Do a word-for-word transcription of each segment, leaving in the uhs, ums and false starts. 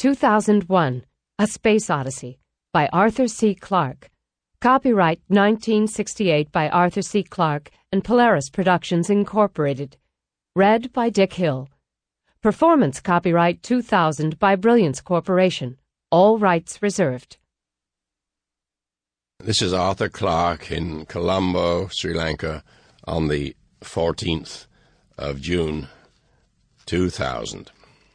two thousand one, A Space Odyssey, by Arthur C. Clarke. Copyright nineteen sixty-eight by Arthur C. Clarke and Polaris Productions, Incorporated. Read by Dick Hill. Performance copyright two thousand by Brilliance Corporation. All rights reserved. This is Arthur Clarke in Colombo, Sri Lanka, on the fourteenth of June, two thousand.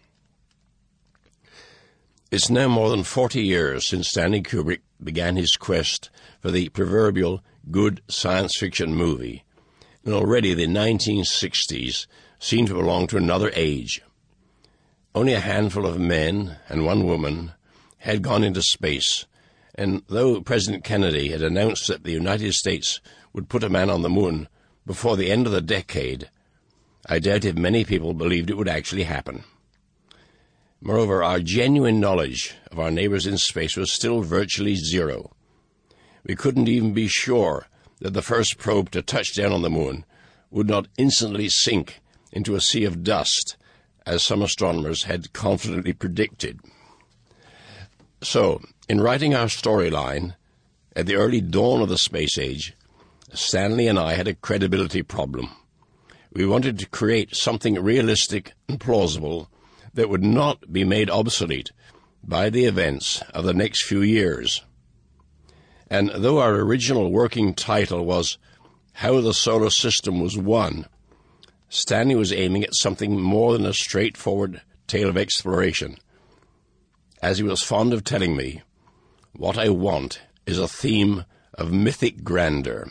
It's now more than forty years since Stanley Kubrick began his quest for the proverbial good science fiction movie, and already the nineteen sixties seemed to belong to another age. Only a handful of men and one woman had gone into space, and though President Kennedy had announced that the United States would put a man on the moon before the end of the decade, I doubt if many people believed it would actually happen. Moreover, our genuine knowledge of our neighbors in space was still virtually zero. We couldn't even be sure that the first probe to touch down on the moon would not instantly sink into a sea of dust, as some astronomers had confidently predicted. So, in writing our storyline, at the early dawn of the space age, Stanley and I had a credibility problem. We wanted to create something realistic and plausible that would not be made obsolete by the events of the next few years. And though our original working title was How the Solar System Was Won, Stanley was aiming at something more than a straightforward tale of exploration. As he was fond of telling me, what I want is a theme of mythic grandeur.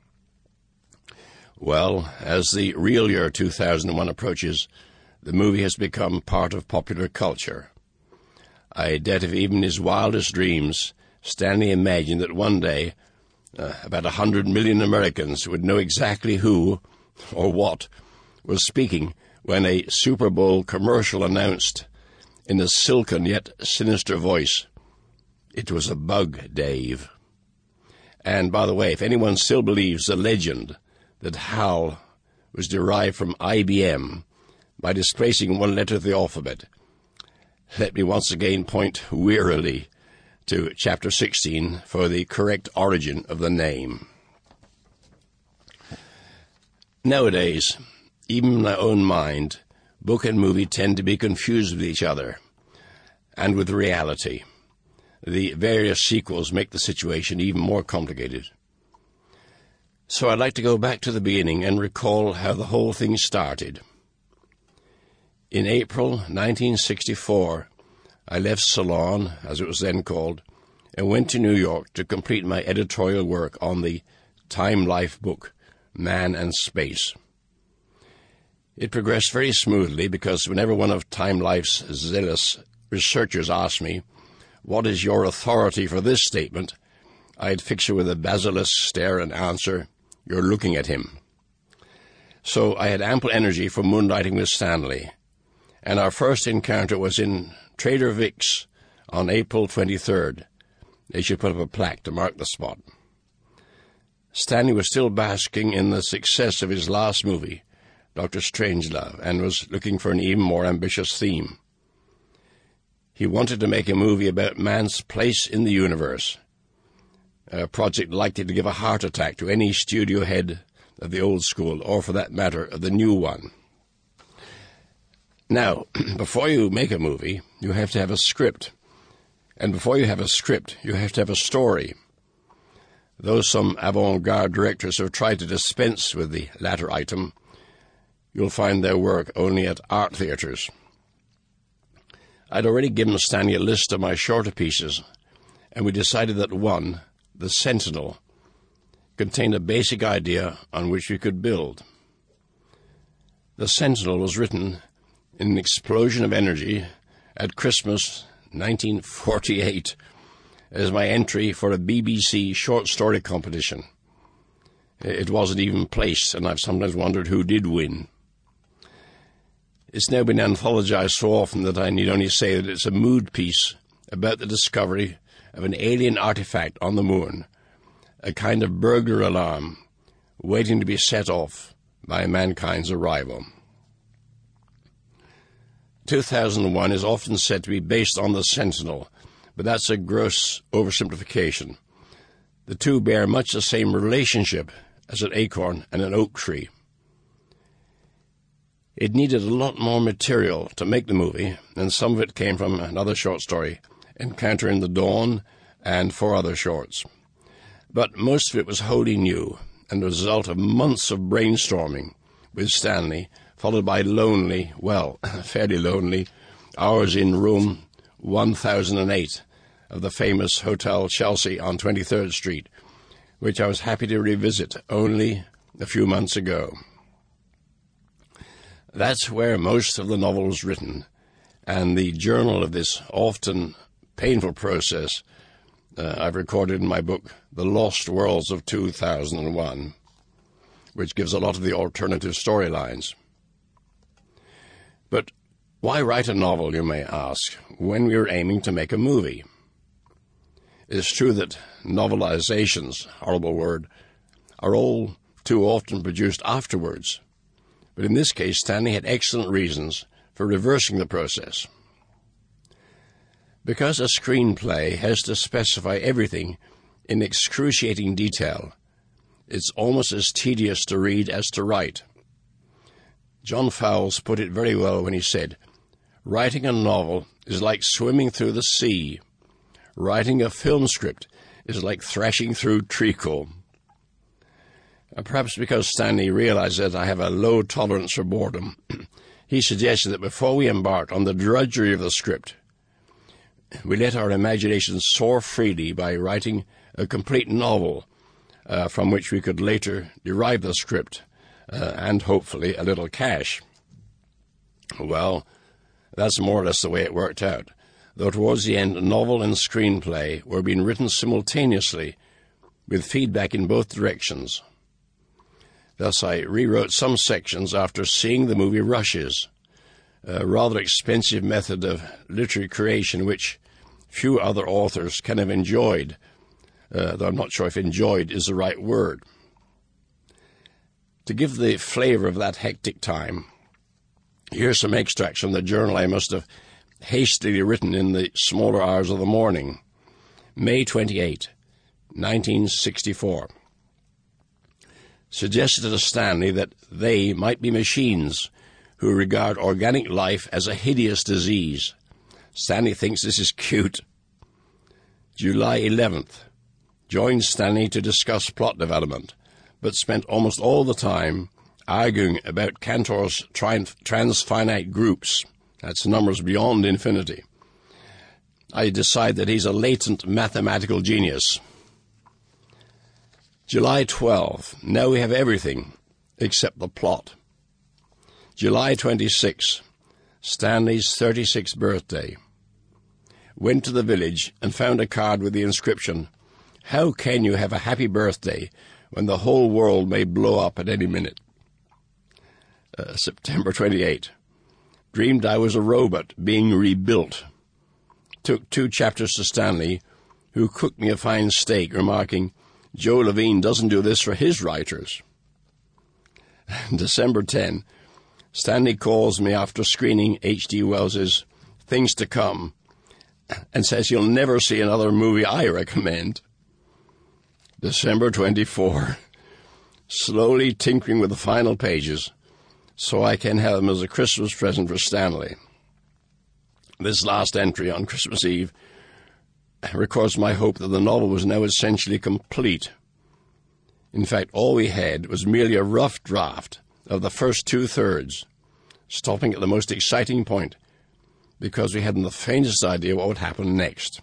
Well, as the real year two thousand one approaches, the movie has become part of popular culture. I doubt if even his wildest dreams Stanley imagined that one day uh, about a hundred million Americans would know exactly who or what was speaking when a Super Bowl commercial announced in a silken yet sinister voice, "It was a bug, Dave." And by the way, if anyone still believes the legend that HAL was derived from I B M by displacing one letter of the alphabet, let me once again point wearily to Chapter sixteen for the correct origin of the name. Nowadays, even in my own mind, book and movie tend to be confused with each other and with reality. The various sequels make the situation even more complicated. So I'd like to go back to the beginning and recall how the whole thing started. In April nineteen sixty-four, I left Ceylon, as it was then called, and went to New York to complete my editorial work on the Time Life book, Man and Space. It progressed very smoothly because whenever one of Time Life's zealous researchers asked me, "What is your authority for this statement?" I'd fix her with a basilisk stare and answer, "You're looking at him." So I had ample energy for moonlighting with Stanley, and our first encounter was in Trader Vic's on April twenty-third. They should put up a plaque to mark the spot. Stanley was still basking in the success of his last movie, Doctor Strangelove, and was looking for an even more ambitious theme. He wanted to make a movie about man's place in the universe, a project likely to give a heart attack to any studio head of the old school, or for that matter, of the new one. Now, before you make a movie, you have to have a script. And before you have a script, you have to have a story. Though some avant-garde directors have tried to dispense with the latter item, you'll find their work only at art theatres. I'd already given Stanley a list of my shorter pieces, and we decided that one, The Sentinel, contained a basic idea on which we could build. The Sentinel was written in an explosion of energy at Christmas nineteen forty-eight as my entry for a B B C short story competition. It wasn't even placed, and I've sometimes wondered who did win. It's now been anthologized so often that I need only say that it's a mood piece about the discovery of an alien artifact on the moon, a kind of burglar alarm waiting to be set off by mankind's arrival. two thousand one is often said to be based on The Sentinel, but that's a gross oversimplification. The two bear much the same relationship as an acorn and an oak tree. It needed a lot more material to make the movie, and some of it came from another short story, Encounter in the Dawn, and four other shorts. But most of it was wholly new, and the result of months of brainstorming with Stanley, followed by lonely, well, fairly lonely, hours in room one thousand eight of the famous Hotel Chelsea on twenty-third Street, which I was happy to revisit only a few months ago. That's where most of the novel was written, and the journal of this often painful process uh, I've recorded in my book, The Lost Worlds of two thousand one, which gives a lot of the alternative storylines. But why write a novel, you may ask, when we were aiming to make a movie? It's true that novelizations, horrible word, are all too often produced afterwards. But in this case, Stanley had excellent reasons for reversing the process. Because a screenplay has to specify everything in excruciating detail, it's almost as tedious to read as to write. John Fowles put it very well when he said, "Writing a novel is like swimming through the sea. Writing a film script is like thrashing through treacle." Perhaps because Stanley realized that I have a low tolerance for boredom, he suggested that before we embarked on the drudgery of the script, we let our imaginations soar freely by writing a complete novel uh, from which we could later derive the script uh, and, hopefully, a little cash. Well, that's more or less the way it worked out, though towards the end, novel and screenplay were being written simultaneously with feedback in both directions. Thus, I rewrote some sections after seeing the movie Rushes, a rather expensive method of literary creation which few other authors can have enjoyed, uh, though I'm not sure if enjoyed is the right word. To give the flavor of that hectic time, here's some extracts from the journal I must have hastily written in the smaller hours of the morning. May twenty-eighth, nineteen sixty-four. Suggested to Stanley that they might be machines who regard organic life as a hideous disease. Stanley thinks this is cute. July eleventh. Joined Stanley to discuss plot development, but spent almost all the time arguing about Cantor's transfinite groups. That's numbers beyond infinity. I decide that he's a latent mathematical genius. July twelfth. Now we have everything except the plot. July twenty-sixth. Stanley's thirty-sixth birthday. Went to the village and found a card with the inscription, "How can you have a happy birthday when the whole world may blow up at any minute?" Uh, September twenty-eighth. Dreamed I was a robot being rebuilt. Took two chapters to Stanley, who cooked me a fine steak, remarking, "Joe Levine doesn't do this for his writers." December tenth. Stanley calls me after screening H G Wells's Things to Come and says he'll never see another movie I recommend. December twenty-fourth. Slowly tinkering with the final pages so I can have them as a Christmas present for Stanley. This last entry on Christmas Eve records my hope that the novel was now essentially complete. In fact, all we had was merely a rough draft of the first two-thirds, stopping at the most exciting point, because we hadn't the faintest idea what would happen next.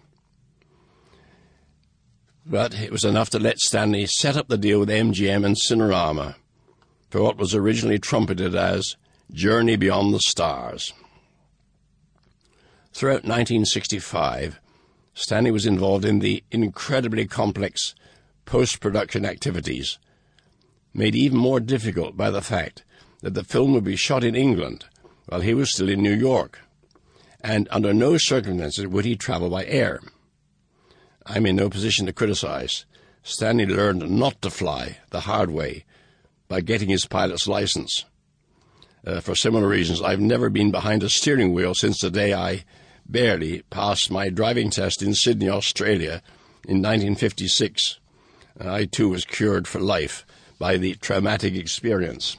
But it was enough to let Stanley set up the deal with M G M and Cinerama for what was originally trumpeted as Journey Beyond the Stars. Throughout nineteen sixty-five, Stanley was involved in the incredibly complex post-production activities, made even more difficult by the fact that the film would be shot in England while he was still in New York, and under no circumstances would he travel by air. I'm in no position to criticize. Stanley learned not to fly the hard way by getting his pilot's license. Uh, for similar reasons, I've never been behind a steering wheel since the day I barely passed my driving test in Sydney, Australia in nineteen fifty-six. I, too, was cured for life by the traumatic experience.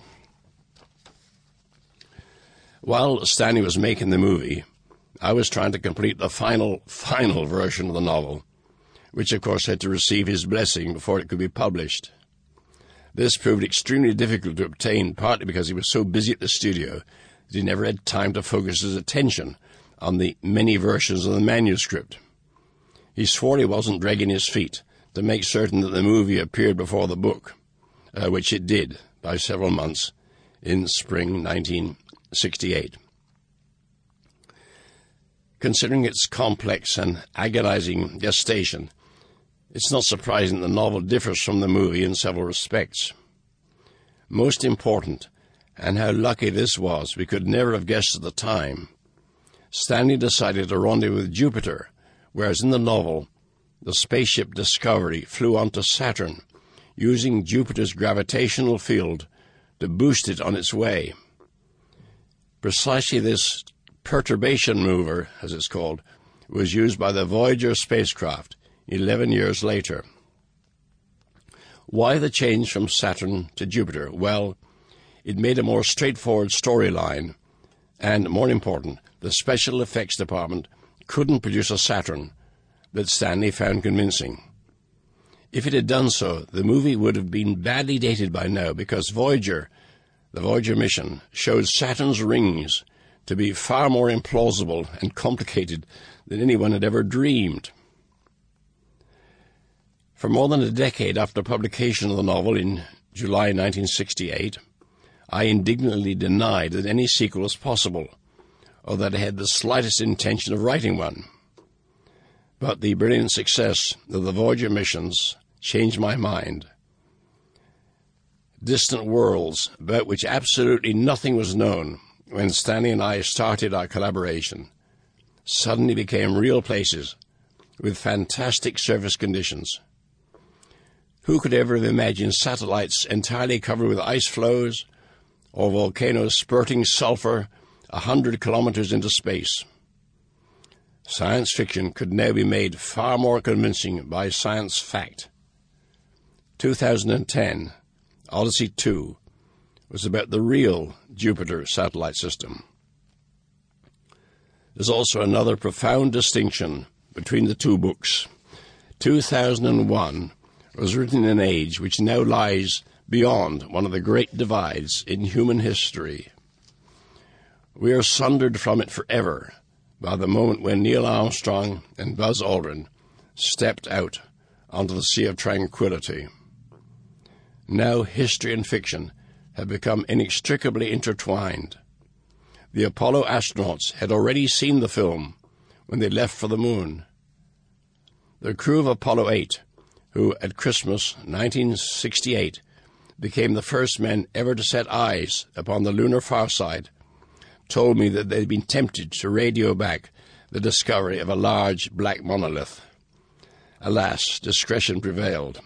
While Stanley was making the movie, I was trying to complete the final, final version of the novel, which, of course, had to receive his blessing before it could be published. This proved extremely difficult to obtain, partly because he was so busy at the studio that he never had time to focus his attention on the many versions of the manuscript. He swore he wasn't dragging his feet to make certain that the movie appeared before the book, uh, which it did by several months in spring nineteen sixty-eight. Considering its complex and agonizing gestation, it's not surprising the novel differs from the movie in several respects. Most important, and how lucky this was, we could never have guessed at the time, Stanley decided to rendezvous with Jupiter, whereas in the novel, the spaceship Discovery flew onto Saturn, using Jupiter's gravitational field to boost it on its way. Precisely this perturbation mover, as it's called, was used by the Voyager spacecraft eleven years later. Why the change from Saturn to Jupiter? Well, it made a more straightforward storyline, and, more important, the special effects department couldn't produce a Saturn that Stanley found convincing. If it had done so, the movie would have been badly dated by now, because Voyager, the Voyager mission, showed Saturn's rings to be far more implausible and complicated than anyone had ever dreamed. For more than a decade after publication of the novel in July nineteen sixty-eight, I indignantly denied that any sequel was possible, or that I had the slightest intention of writing one. But the brilliant success of the Voyager missions changed my mind. Distant worlds, about which absolutely nothing was known when Stanley and I started our collaboration, suddenly became real places with fantastic surface conditions. Who could ever have imagined satellites entirely covered with ice floes, or volcanoes spurting sulfur a hundred kilometers into space? Science fiction could now be made far more convincing by science fact. two thousand ten, Odyssey two, was about the real Jupiter satellite system. There's also another profound distinction between the two books. two thousand one was written in an age which now lies beyond one of the great divides in human history. We are sundered from it forever by the moment when Neil Armstrong and Buzz Aldrin stepped out onto the Sea of Tranquility. Now history and fiction have become inextricably intertwined. The Apollo astronauts had already seen the film when they left for the moon. The crew of Apollo eight, who at Christmas nineteen sixty-eight became the first men ever to set eyes upon the lunar far side, told me that they'd been tempted to radio back the discovery of a large black monolith. Alas, discretion prevailed.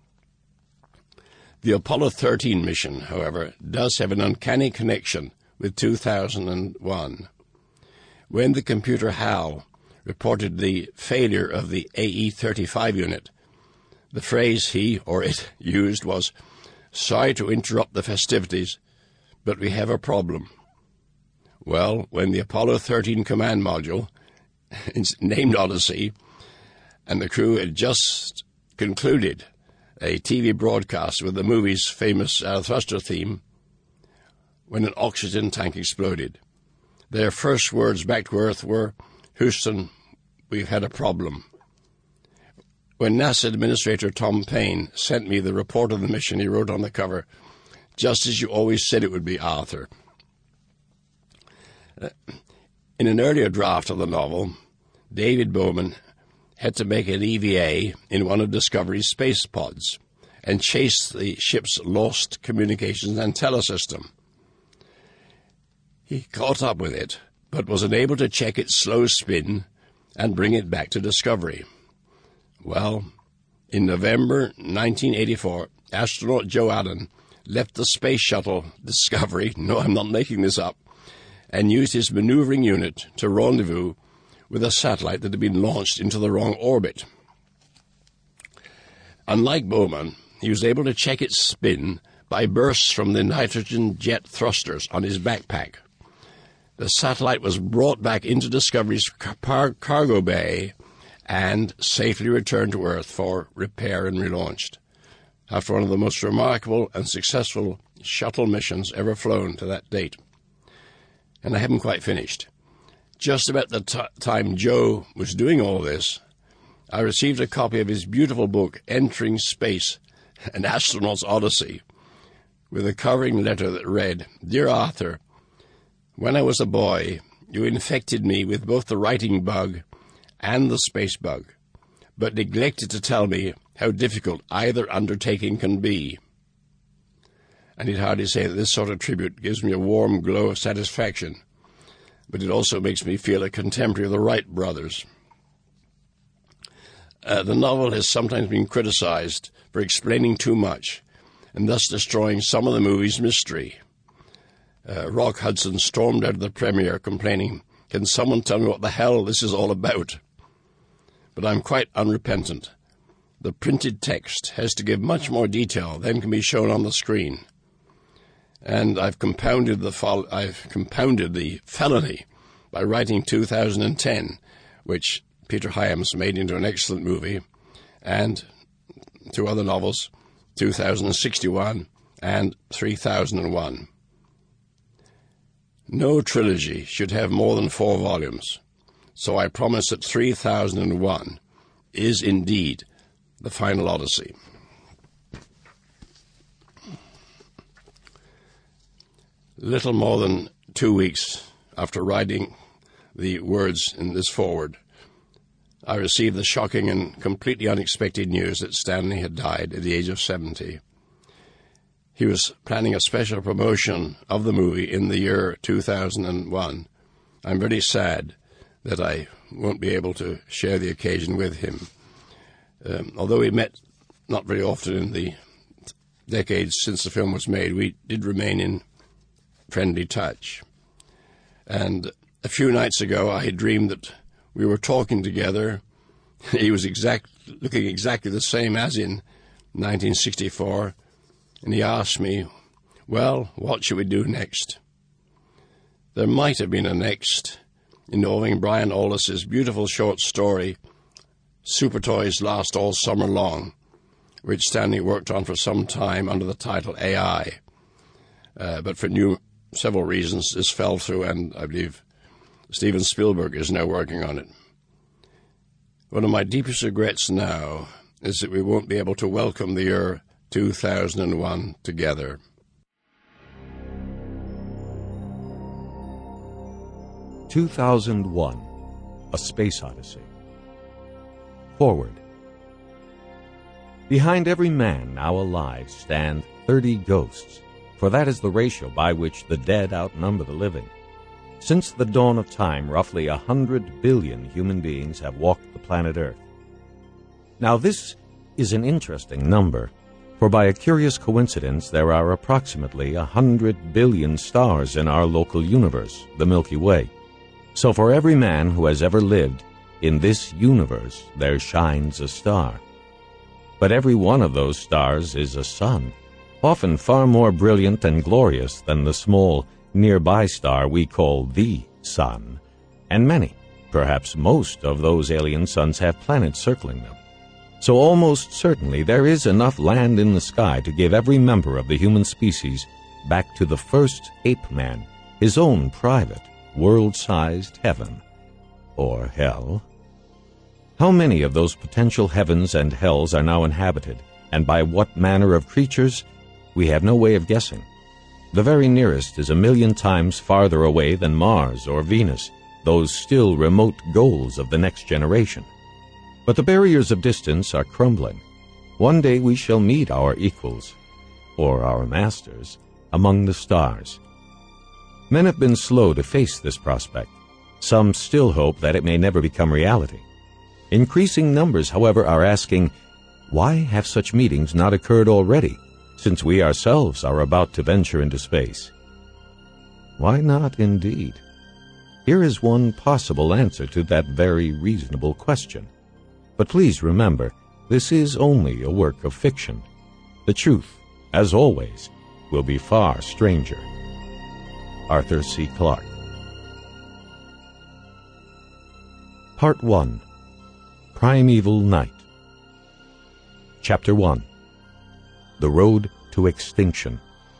The Apollo thirteen mission, however, does have an uncanny connection with two thousand one. When the computer HAL reported the failure of the A E thirty-five unit, the phrase he or it used was, "Sorry to interrupt the festivities, but we have a problem." Well, when the Apollo thirteen command module, named Odyssey, and the crew had just concluded a T V broadcast with the movie's famous uh, thruster theme, when an oxygen tank exploded, their first words back to Earth were, "Houston, we've had a problem." When NASA Administrator Tom Paine sent me the report of the mission, he wrote on the cover, "Just as you always said it would be, Arthur." Uh, in an earlier draft of the novel, David Bowman had to make an E V A in one of Discovery's space pods and chase the ship's lost communications antenna system. He caught up with it, but was unable to check its slow spin and bring it back to Discovery. Well, in November nineteen eighty-four, astronaut Joe Allen left the space shuttle Discovery, no, I'm not making this up, and used his maneuvering unit to rendezvous with a satellite that had been launched into the wrong orbit. Unlike Bowman, he was able to check its spin by bursts from the nitrogen jet thrusters on his backpack. The satellite was brought back into Discovery's car- cargo bay and safely returned to Earth for repair and relaunched, after one of the most remarkable and successful shuttle missions ever flown to that date. And I haven't quite finished. Just about the t- time Joe was doing all this, I received a copy of his beautiful book, Entering Space, An Astronaut's Odyssey, with a covering letter that read, "Dear Arthur, when I was a boy, you infected me with both the writing bug and the space bug, but neglected to tell me how difficult either undertaking can be." I need hardly say that this sort of tribute gives me a warm glow of satisfaction, but it also makes me feel a contemporary of the Wright brothers. Uh, the novel has sometimes been criticized for explaining too much and thus destroying some of the movie's mystery. Uh, Rock Hudson stormed out of the premiere complaining, "Can someone tell me what the hell this is all about?" But I'm quite unrepentant. The printed text has to give much more detail than can be shown on the screen. And I've compounded the fol- I've compounded the felony by writing two thousand ten, which Peter Hyams made into an excellent movie, and two other novels, two thousand sixty-one and three thousand one. No trilogy should have more than four volumes, so I promise that three thousand one is indeed the final Odyssey. Little more than two weeks after writing the words in this foreword, I received the shocking and completely unexpected news that Stanley had died at the age of seventy. He was planning a special promotion of the movie in the year two thousand one. I'm very sad that I won't be able to share the occasion with him. Um, although we met not very often in the decades since the film was made, we did remain in friendly touch. And a few nights ago, I had dreamed that we were talking together. He was exact, looking exactly the same as in nineteen sixty-four, and he asked me, "Well, what should we do next?" There might have been a next involving Brian Aliss's beautiful short story, Super Toys Last All Summer Long, which Stanley worked on for some time under the title A I. Uh, but for new several reasons, this fell through, and I believe Steven Spielberg is now working on it. One of my deepest regrets now is that we won't be able to welcome the year two thousand one together. two thousand one, A Space Odyssey. Forward. Behind every man now alive stand thirty ghosts, for that is the ratio by which the dead outnumber the living. Since the dawn of time, roughly a hundred billion human beings have walked the planet Earth. Now this is an interesting number, for by a curious coincidence there are approximately a hundred billion stars in our local universe, the Milky Way. So for every man who has ever lived, in this universe there shines a star. But every one of those stars is a sun, often far more brilliant and glorious than the small, nearby star we call the Sun. And many, perhaps most, of those alien suns have planets circling them. So almost certainly there is enough land in the sky to give every member of the human species back to the first ape-man, his own private, world-sized heaven, or hell. How many of those potential heavens and hells are now inhabited, and by what manner of creatures, we have no way of guessing. The very nearest is a million times farther away than Mars or Venus, those still remote goals of the next generation. But the barriers of distance are crumbling. One day we shall meet our equals, or our masters, among the stars. Men have been slow to face this prospect. Some still hope that it may never become reality. Increasing numbers, however, are asking, why have such meetings not occurred already? since we ourselves are about to venture into space? Why not, indeed? Here is one possible answer to that very reasonable question. But please remember, this is only a work of fiction. The truth, as always, will be far stranger. Arthur C. Clarke. Part one. Primeval Night. Chapter one. The Road to Extinction.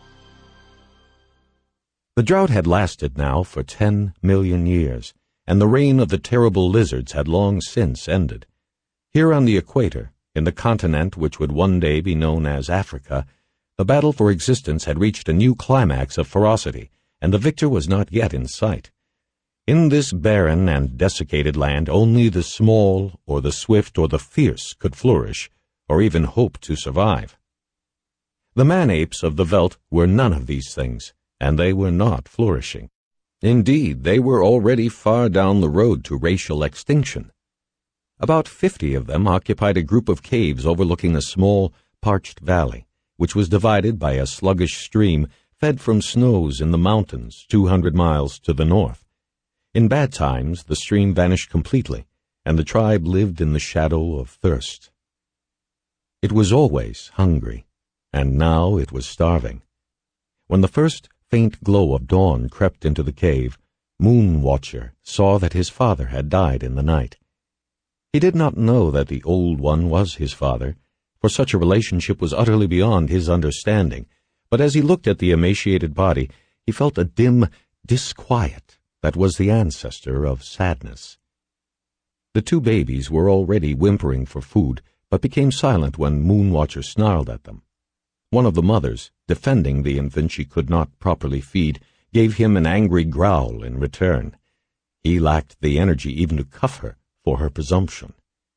The drought had lasted now for ten million years, and the reign of the terrible lizards had long since ended. Here on the equator, in the continent which would one day be known as Africa, the battle for existence had reached a new climax of ferocity, and the victor was not yet in sight. In this barren and desiccated land only the small or the swift or the fierce could flourish, or even hope to survive. The man-apes of the veldt were none of these things, and they were not flourishing. Indeed, they were already far down the road to racial extinction. About fifty of them occupied a group of caves overlooking a small, parched valley, which was divided by a sluggish stream fed from snows in the mountains two hundred miles to the north. In bad times, the stream vanished completely, and the tribe lived in the shadow of thirst. It was always hungry, and now it was starving. When the first faint glow of dawn crept into the cave, Moon Watcher saw that his father had died in the night. He did not know that the Old One was his father, for such a relationship was utterly beyond his understanding, but as he looked at the emaciated body, he felt a dim disquiet that was the ancestor of sadness. The two babies were already whimpering for food, but became silent when Moon Watcher snarled at them. One of the mothers, defending the infant she could not properly feed, gave him an angry growl in return. He lacked the energy even to cuff her for her presumption.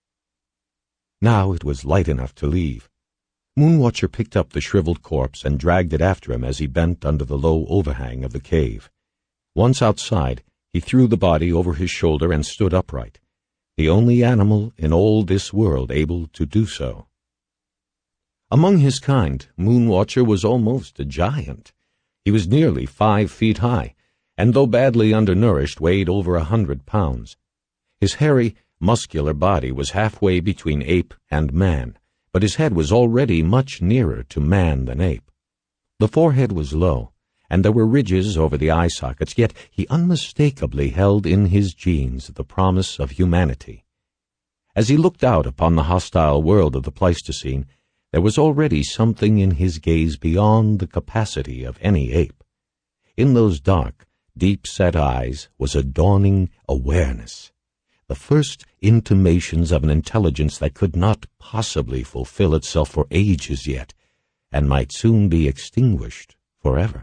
Now it was light enough to leave. Moon Watcher picked up the shriveled corpse and dragged it after him as he bent under the low overhang of the cave. Once outside, he threw the body over his shoulder and stood upright, the only animal in all this world able to do so. Among his kind, Moon Watcher was almost a giant. He was nearly five feet high, and though badly undernourished, weighed over a hundred pounds. His hairy, muscular body was halfway between ape and man, but his head was already much nearer to man than ape. The forehead was low, and there were ridges over the eye sockets, yet he unmistakably held in his genes the promise of humanity. As he looked out upon the hostile world of the Pleistocene, there was already something in his gaze beyond the capacity of any ape. In those dark, deep-set eyes was a dawning awareness, the first intimations of an intelligence that could not possibly fulfill itself for ages yet, and might soon be extinguished forever.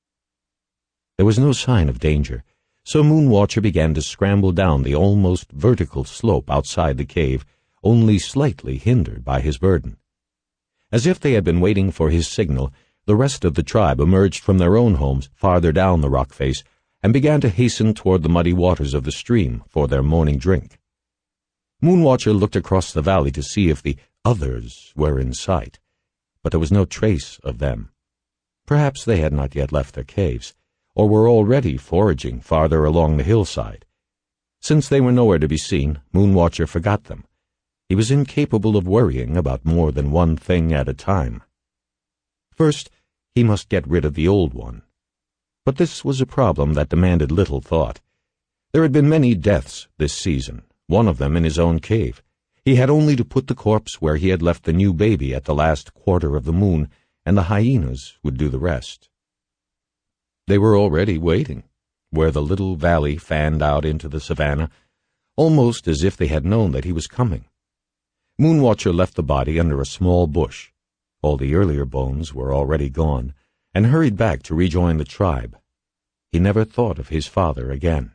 There was no sign of danger, so Moon Watcher began to scramble down the almost vertical slope outside the cave, only slightly hindered by his burden. As if they had been waiting for his signal, the rest of the tribe emerged from their own homes farther down the rock face and began to hasten toward the muddy waters of the stream for their morning drink. Moon Watcher looked across the valley to see if the others were in sight, but there was no trace of them. Perhaps they had not yet left their caves, or were already foraging farther along the hillside. Since they were nowhere to be seen, Moon Watcher forgot them. He was incapable of worrying about more than one thing at a time. First, he must get rid of the Old One. But this was a problem that demanded little thought. There had been many deaths this season, one of them in his own cave. He had only to put the corpse where he had left the new baby at the last quarter of the moon, and the hyenas would do the rest. They were already waiting, where the little valley fanned out into the savannah, almost as if they had known that he was coming. Moon Watcher left the body under a small bush. All the earlier bones were already gone, and hurried back to rejoin the tribe. He never thought of his father again.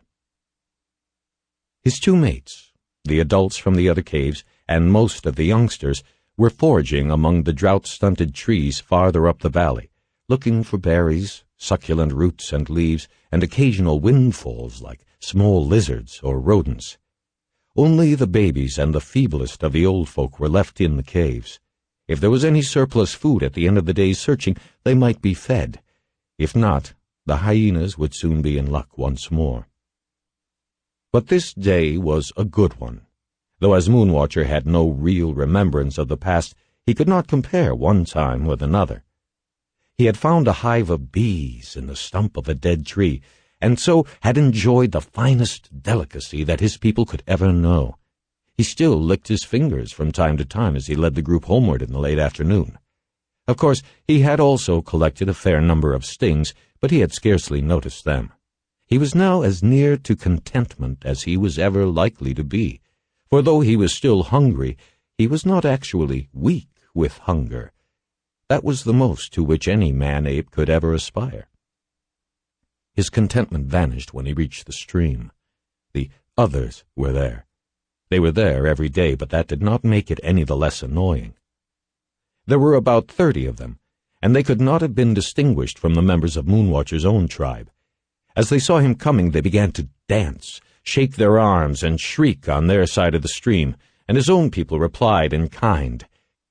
His two mates, the adults from the other caves, and most of the youngsters, were foraging among the drought-stunted trees farther up the valley, looking for berries, succulent roots and leaves, and occasional windfalls like small lizards or rodents. Only the babies and the feeblest of the old folk were left in the caves. If there was any surplus food at the end of the day's searching, they might be fed. If not, the hyenas would soon be in luck once more. But this day was a good one. Though as Moonwatcher had no real remembrance of the past, he could not compare one time with another. He had found a hive of bees in the stump of a dead tree, and so had enjoyed the finest delicacy that his people could ever know. He still licked his fingers from time to time as he led the group homeward in the late afternoon. Of course, he had also collected a fair number of stings, but he had scarcely noticed them. He was now as near to contentment as he was ever likely to be, for though he was still hungry, he was not actually weak with hunger. That was the most to which any man-ape could ever aspire. His contentment vanished when he reached the stream. The others were there. They were there every day, but that did not make it any the less annoying. There were about thirty of them, and they could not have been distinguished from the members of Moonwatcher's own tribe. As they saw him coming, they began to dance, shake their arms, and shriek on their side of the stream, and his own people replied in kind.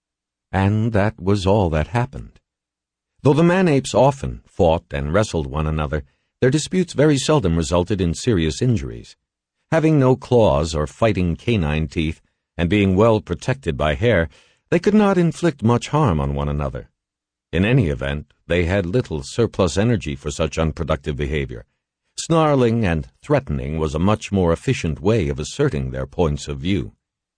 And that was all that happened. Though the man-apes often fought and wrestled one another, their disputes very seldom resulted in serious injuries. Having no claws or fighting canine teeth, and being well protected by hair, they could not inflict much harm on one another. In any event, they had little surplus energy for such unproductive behavior. Snarling and threatening was a much more efficient way of asserting their points of view.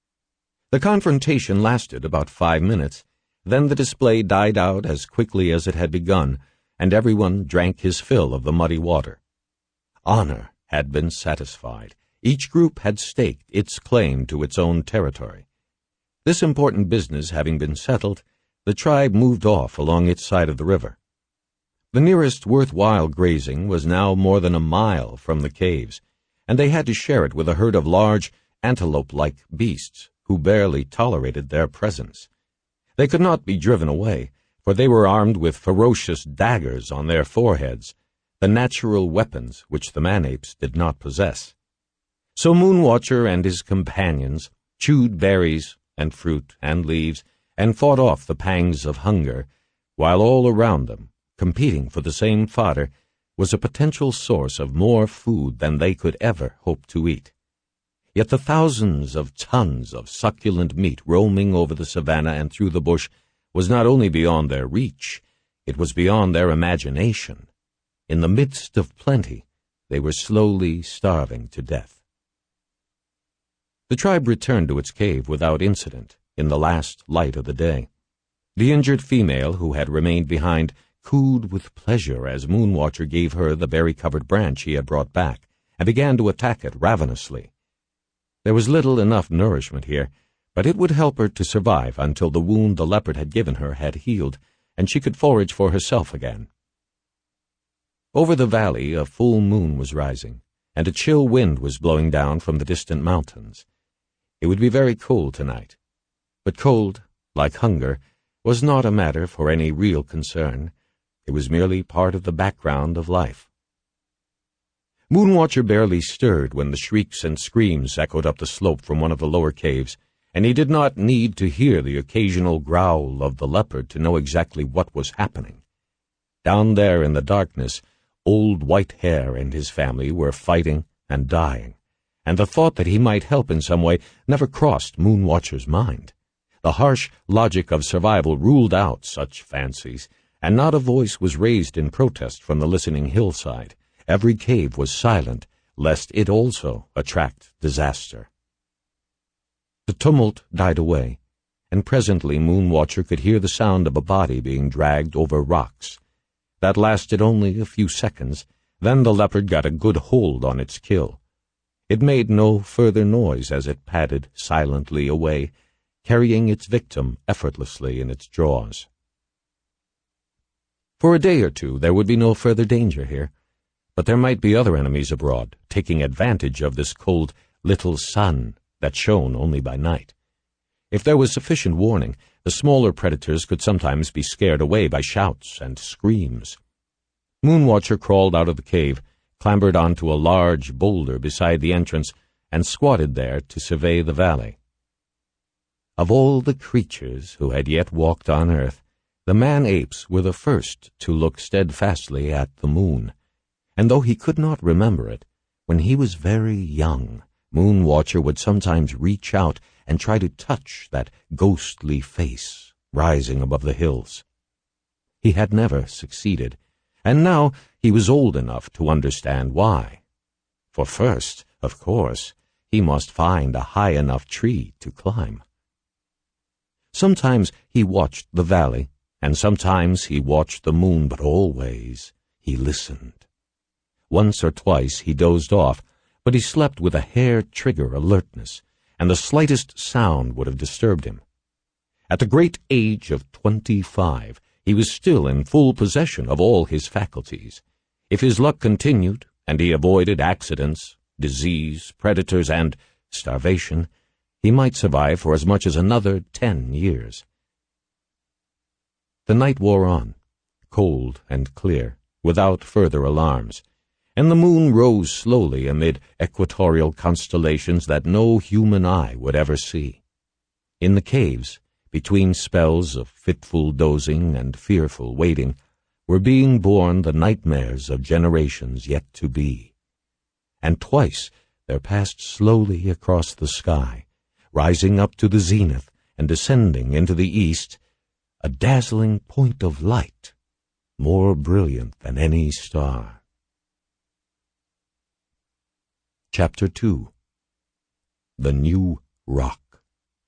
The confrontation lasted about five minutes. Then the display died out as quickly as it had begun, and everyone drank his fill of the muddy water. Honor had been satisfied. Each group had staked its claim to its own territory. This important business having been settled, the tribe moved off along its side of the river. The nearest worthwhile grazing was now more than a mile from the caves, and they had to share it with a herd of large, antelope-like beasts who barely tolerated their presence. They could not be driven away, for they were armed with ferocious daggers on their foreheads, the natural weapons which the man-apes did not possess. So Moonwatcher and his companions chewed berries and fruit and leaves and fought off the pangs of hunger, while all around them, competing for the same fodder, was a potential source of more food than they could ever hope to eat. Yet the thousands of tons of succulent meat roaming over the savannah and through the bush was not only beyond their reach, it was beyond their imagination. In the midst of plenty, they were slowly starving to death. The tribe returned to its cave without incident in the last light of the day. The injured female who had remained behind cooed with pleasure as Moonwatcher gave her the berry-covered branch he had brought back, and began to attack it ravenously. There was little enough nourishment here, but it would help her to survive until the wound the leopard had given her had healed, and she could forage for herself again. Over the valley a full moon was rising, and a chill wind was blowing down from the distant mountains. It would be very cold tonight, but cold, like hunger, was not a matter for any real concern. It was merely part of the background of life. Moonwatcher barely stirred when the shrieks and screams echoed up the slope from one of the lower caves, and he did not need to hear the occasional growl of the leopard to know exactly what was happening. Down there in the darkness, Old White Hair and his family were fighting and dying, and the thought that he might help in some way never crossed Moonwatcher's mind. The harsh logic of survival ruled out such fancies, and not a voice was raised in protest from the listening hillside. Every cave was silent, lest it also attract disaster. The tumult died away, and presently Moonwatcher could hear the sound of a body being dragged over rocks. That lasted only a few seconds, then the leopard got a good hold on its kill. It made no further noise as it padded silently away, carrying its victim effortlessly in its jaws. For a day or two there would be no further danger here, but there might be other enemies abroad, taking advantage of this cold little sun that shone only by night. If there was sufficient warning, the smaller predators could sometimes be scared away by shouts and screams. Moonwatcher crawled out of the cave, clambered onto a large boulder beside the entrance, and squatted there to survey the valley. Of all the creatures who had yet walked on earth, the man-apes were the first to look steadfastly at the moon. And though he could not remember it, when he was very young, Moon Watcher would sometimes reach out and try to touch that ghostly face rising above the hills. He had never succeeded, and now he was old enough to understand why. For first, of course, he must find a high enough tree to climb. Sometimes he watched the valley, and sometimes he watched the moon, but always he listened. Once or twice he dozed off, but he slept with a hair-trigger alertness, and the slightest sound would have disturbed him. At the great age of twenty-five, he was still in full possession of all his faculties. If his luck continued, and he avoided accidents, disease, predators, and starvation, he might survive for as much as another ten years. The night wore on, cold and clear, without further alarms, and the moon rose slowly amid equatorial constellations that no human eye would ever see. In the caves, between spells of fitful dozing and fearful waiting, were being born the nightmares of generations yet to be. And twice there passed slowly across the sky, rising up to the zenith and descending into the east, a dazzling point of light, more brilliant than any star. Chapter two. The New Rock.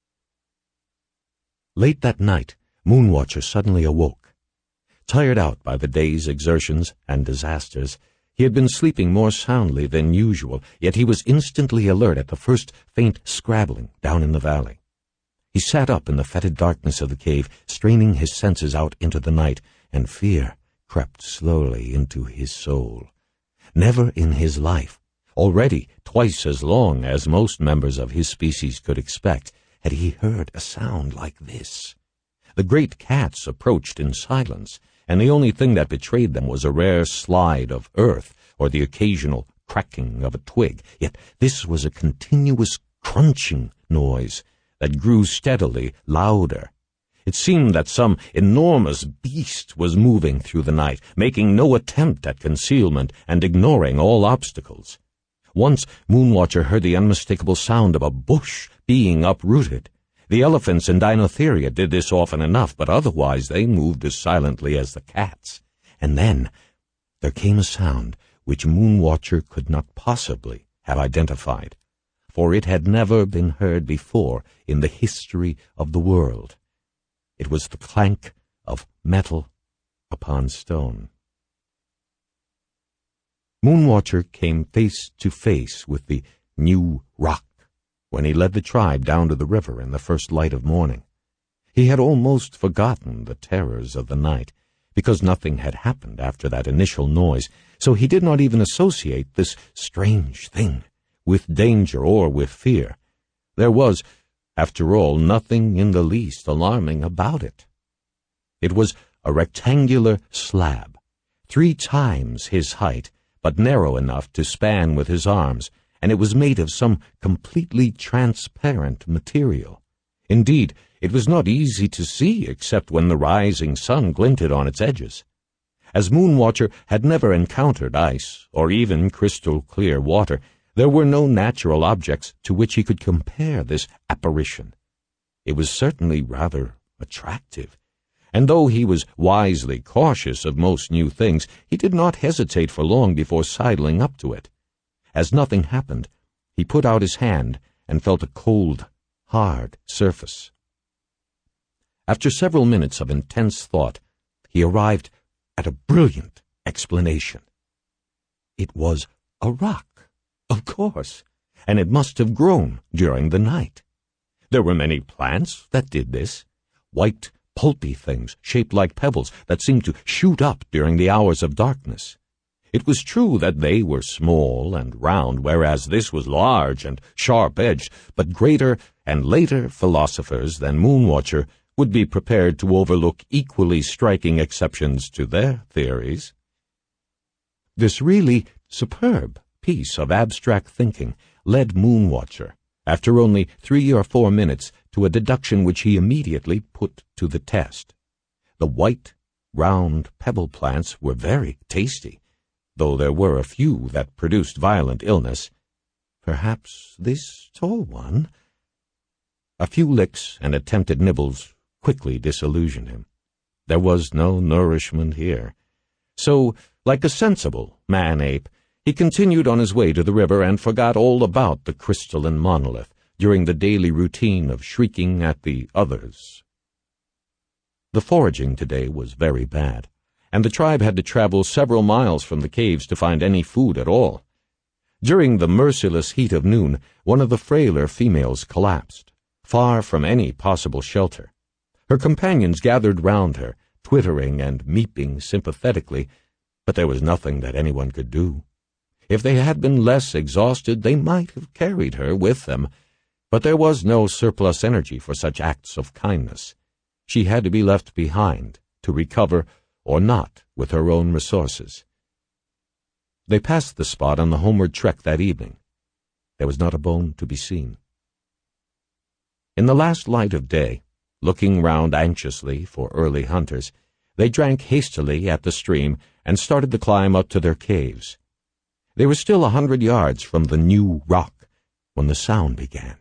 Late that night, Moon Watcher suddenly awoke. Tired out by the day's exertions and disasters, he had been sleeping more soundly than usual, yet he was instantly alert at the first faint scrabbling down in the valley. He sat up in the fetid darkness of the cave, straining his senses out into the night, and fear crept slowly into his soul. Never in his life, already twice as long as most members of his species could expect, had he heard a sound like this. The great cats approached in silence, and the only thing that betrayed them was a rare slide of earth or the occasional cracking of a twig. Yet this was a continuous crunching noise that grew steadily louder. It seemed that some enormous beast was moving through the night, making no attempt at concealment and ignoring all obstacles. Once Moon Watcher heard the unmistakable sound of a bush being uprooted. The elephants in Dinotheria did this often enough, but otherwise they moved as silently as the cats. And then there came a sound which Moon Watcher could not possibly have identified, for it had never been heard before in the history of the world. It was the clank of metal upon stone. Moon Watcher came face to face with the New Rock when he led the tribe down to the river in the first light of morning. He had almost forgotten the terrors of the night, because nothing had happened after that initial noise, so he did not even associate this strange thing with danger or with fear. There was, after all, nothing in the least alarming about it. It was a rectangular slab, three times his height, but narrow enough to span with his arms, and it was made of some completely transparent material. Indeed, it was not easy to see except when the rising sun glinted on its edges. As Moon Watcher had never encountered ice or even crystal-clear water, there were no natural objects to which he could compare this apparition. It was certainly rather attractive, and though he was wisely cautious of most new things, he did not hesitate for long before sidling up to it. As nothing happened, he put out his hand and felt a cold, hard surface. After several minutes of intense thought, he arrived at a brilliant explanation. It was a rock, of course, and it must have grown during the night. There were many plants that did this, white, pulpy things shaped like pebbles that seemed to shoot up during the hours of darkness. It was true that they were small and round, whereas this was large and sharp-edged, but greater and later philosophers than Moon Watcher would be prepared to overlook equally striking exceptions to their theories. This really superb piece of abstract thinking led Moon Watcher, after only three or four minutes, to to a deduction which he immediately put to the test. The white, round pebble plants were very tasty, though there were a few that produced violent illness. Perhaps this tall one? A few licks and attempted nibbles quickly disillusioned him. There was no nourishment here. So, like a sensible man-ape, he continued on his way to the river and forgot all about the crystalline monolith during the daily routine of shrieking at the others. The foraging today was very bad, and the tribe had to travel several miles from the caves to find any food at all. During the merciless heat of noon, one of the frailer females collapsed, far from any possible shelter. Her companions gathered round her, twittering and meeping sympathetically, but there was nothing that anyone could do. If they had been less exhausted, they might have carried her with them, but there was no surplus energy for such acts of kindness. She had to be left behind, to recover or not with her own resources. They passed the spot on the homeward trek that evening. There was not a bone to be seen. In the last light of day, looking round anxiously for early hunters, they drank hastily at the stream and started the climb up to their caves. They were still a hundred yards from the new rock when the sound began.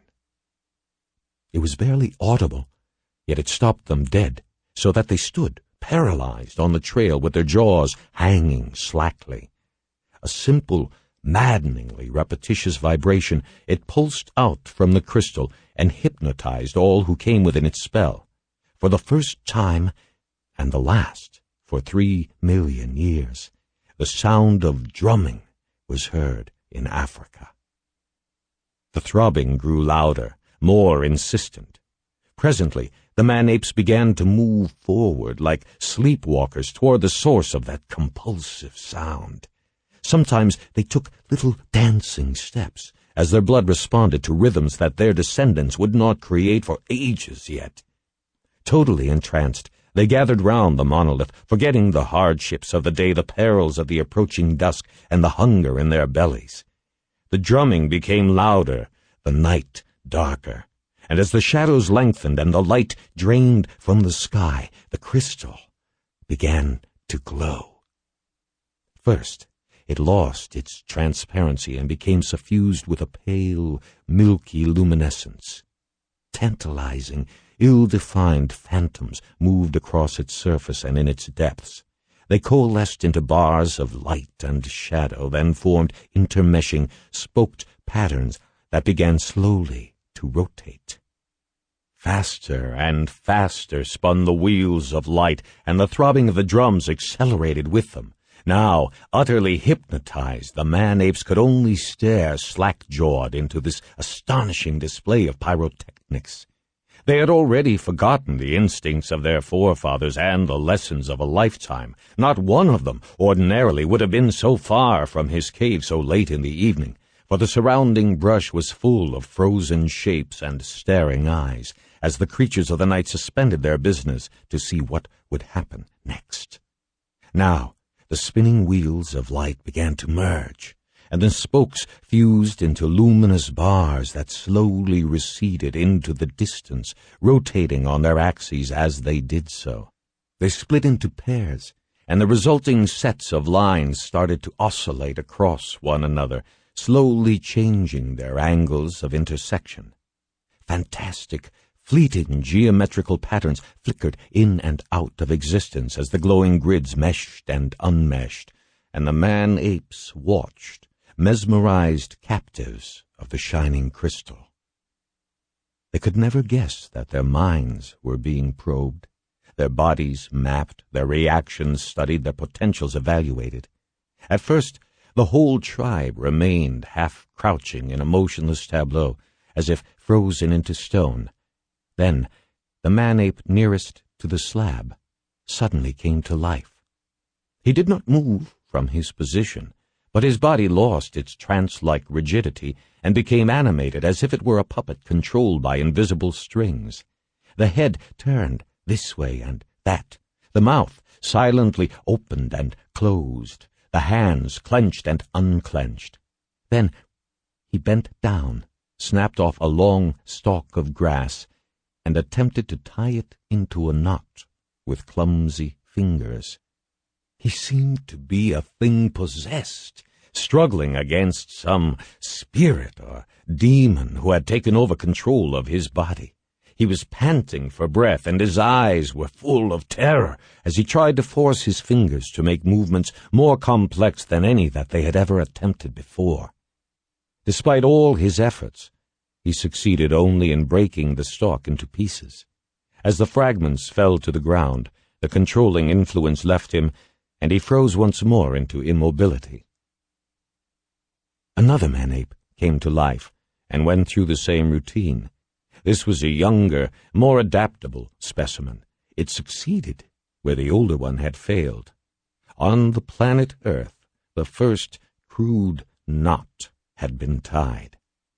It was barely audible, yet it stopped them dead, so that they stood paralyzed on the trail with their jaws hanging slackly. A simple, maddeningly repetitious vibration, it pulsed out from the crystal and hypnotized all who came within its spell. For the first time, and the last for three million years, the sound of drumming was heard in Africa. The throbbing grew louder, more insistent. Presently, the man-apes began to move forward like sleepwalkers toward the source of that compulsive sound. Sometimes they took little dancing steps, as their blood responded to rhythms that their descendants would not create for ages yet. Totally entranced, they gathered round the monolith, forgetting the hardships of the day, the perils of the approaching dusk, and the hunger in their bellies. The drumming became louder, the night darker, and as the shadows lengthened and the light drained from the sky, the crystal began to glow. First, it lost its transparency and became suffused with a pale, milky luminescence. Tantalizing, ill-defined phantoms moved across its surface and in its depths. They coalesced into bars of light and shadow, then formed intermeshing, spoked patterns that began slowly to rotate. Faster and faster spun the wheels of light, and the throbbing of the drums accelerated with them. Now, utterly hypnotized, the man-apes could only stare slack-jawed into this astonishing display of pyrotechnics. They had already forgotten the instincts of their forefathers and the lessons of a lifetime. Not one of them ordinarily would have been so far from his cave so late in the evening, for the surrounding brush was full of frozen shapes and staring eyes, as the creatures of the night suspended their business to see what would happen next. Now, the spinning wheels of light began to merge, and the spokes fused into luminous bars that slowly receded into the distance, rotating on their axes as they did so. They split into pairs, and the resulting sets of lines started to oscillate across one another, slowly changing their angles of intersection. Fantastic, fleeting geometrical patterns flickered in and out of existence as the glowing grids meshed and unmeshed, and the man-apes watched, mesmerized captives of the shining crystal. They could never guess that their minds were being probed, their bodies mapped, their reactions studied, their potentials evaluated. At first, the whole tribe remained half-crouching in a motionless tableau, as if frozen into stone. Then, the man-ape nearest to the slab suddenly came to life. He did not move from his position, but his body lost its trance-like rigidity and became animated as if it were a puppet controlled by invisible strings. The head turned this way and that. The mouth silently opened and closed, the hands clenched and unclenched. Then he bent down, snapped off a long stalk of grass, and attempted to tie it into a knot with clumsy fingers. He seemed to be a thing possessed, struggling against some spirit or demon who had taken over control of his body. He was panting for breath, and his eyes were full of terror as he tried to force his fingers to make movements more complex than any that they had ever attempted before. Despite all his efforts, he succeeded only in breaking the stalk into pieces. As the fragments fell to the ground, the controlling influence left him, and he froze once more into immobility. Another man-ape came to life and went through the same routine. This was a younger, more adaptable specimen. It succeeded where the older one had failed. On the planet Earth, the first crude knot had been tied.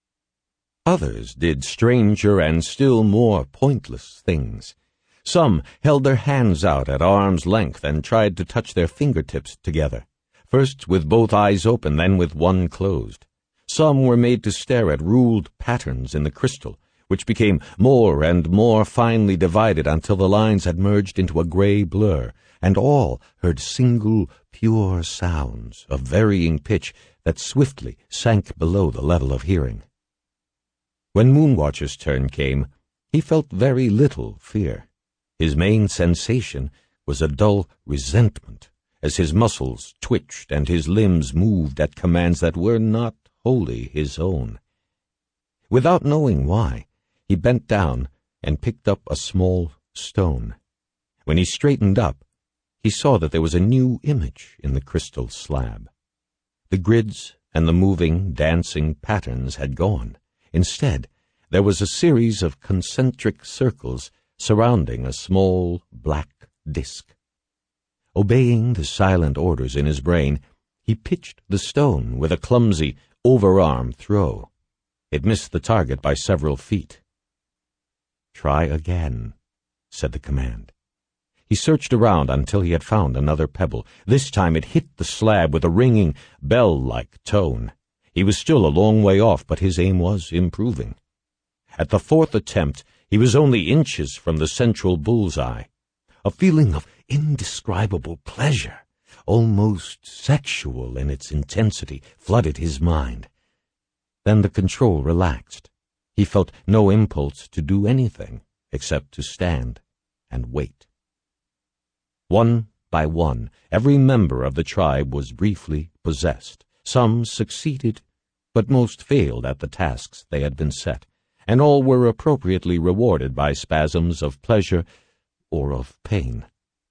Others did stranger and still more pointless things. Some held their hands out at arm's length and tried to touch their fingertips together, first with both eyes open, then with one closed. Some were made to stare at ruled patterns in the crystal, which became more and more finely divided until the lines had merged into a gray blur, and all heard single, pure sounds of varying pitch that swiftly sank below the level of hearing. When Moonwatcher's turn came, he felt very little fear. His main sensation was a dull resentment, as his muscles twitched and his limbs moved at commands that were not wholly his own. Without knowing why, he bent down and picked up a small stone. When he straightened up, he saw that there was a new image in the crystal slab. The grids and the moving, dancing patterns had gone. Instead, there was a series of concentric circles surrounding a small black disk. Obeying the silent orders in his brain, he pitched the stone with a clumsy, overarm throw. It missed the target by several feet. "Try again," said the command. He searched around until he had found another pebble. This time it hit the slab with a ringing, bell-like tone. He was still a long way off, but his aim was improving. At the fourth attempt, he was only inches from the central bullseye. A feeling of indescribable pleasure, almost sexual in its intensity, flooded his mind. Then the control relaxed. He felt no impulse to do anything except to stand and wait. One by one, every member of the tribe was briefly possessed. Some succeeded, but most failed at the tasks they had been set, and all were appropriately rewarded by spasms of pleasure or of pain.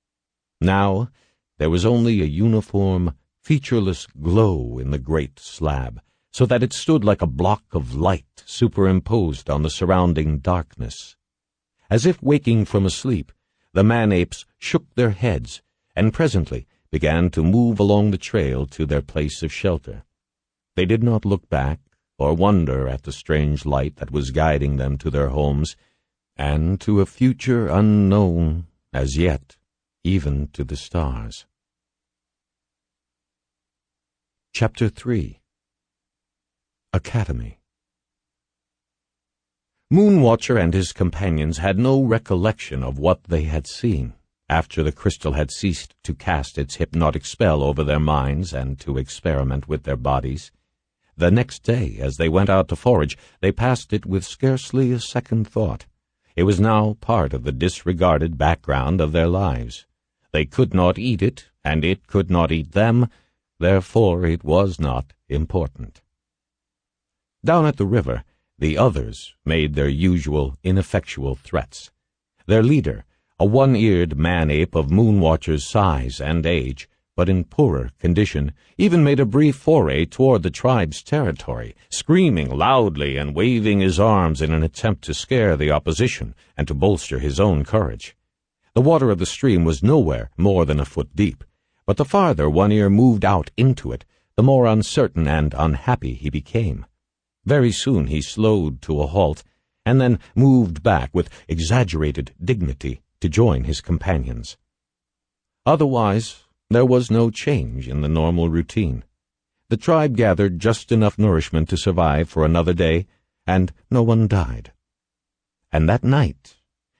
Now there was only a uniform, featureless glow in the great slab, so that it stood like a block of light superimposed on the surrounding darkness. As if waking from a sleep, the man-apes shook their heads, and presently began to move along the trail to their place of shelter. They did not look back or wonder at the strange light that was guiding them to their homes, and to a future unknown as yet, even to the stars. Chapter three. Academy. Moonwatcher and his companions had no recollection of what they had seen, after the crystal had ceased to cast its hypnotic spell over their minds and to experiment with their bodies. The next day, as they went out to forage, they passed it with scarcely a second thought. It was now part of the disregarded background of their lives. They could not eat it, and it could not eat them, therefore it was not important. Down at the river, the others made their usual ineffectual threats. Their leader, a one-eared man-ape of Moonwatcher's size and age, but in poorer condition, even made a brief foray toward the tribe's territory, screaming loudly and waving his arms in an attempt to scare the opposition and to bolster his own courage. The water of the stream was nowhere more than a foot deep, but the farther One Ear moved out into it, the more uncertain and unhappy he became. Very soon he slowed to a halt, and then moved back with exaggerated dignity to join his companions. Otherwise, there was no change in the normal routine. The tribe gathered just enough nourishment to survive for another day, and no one died. And that night,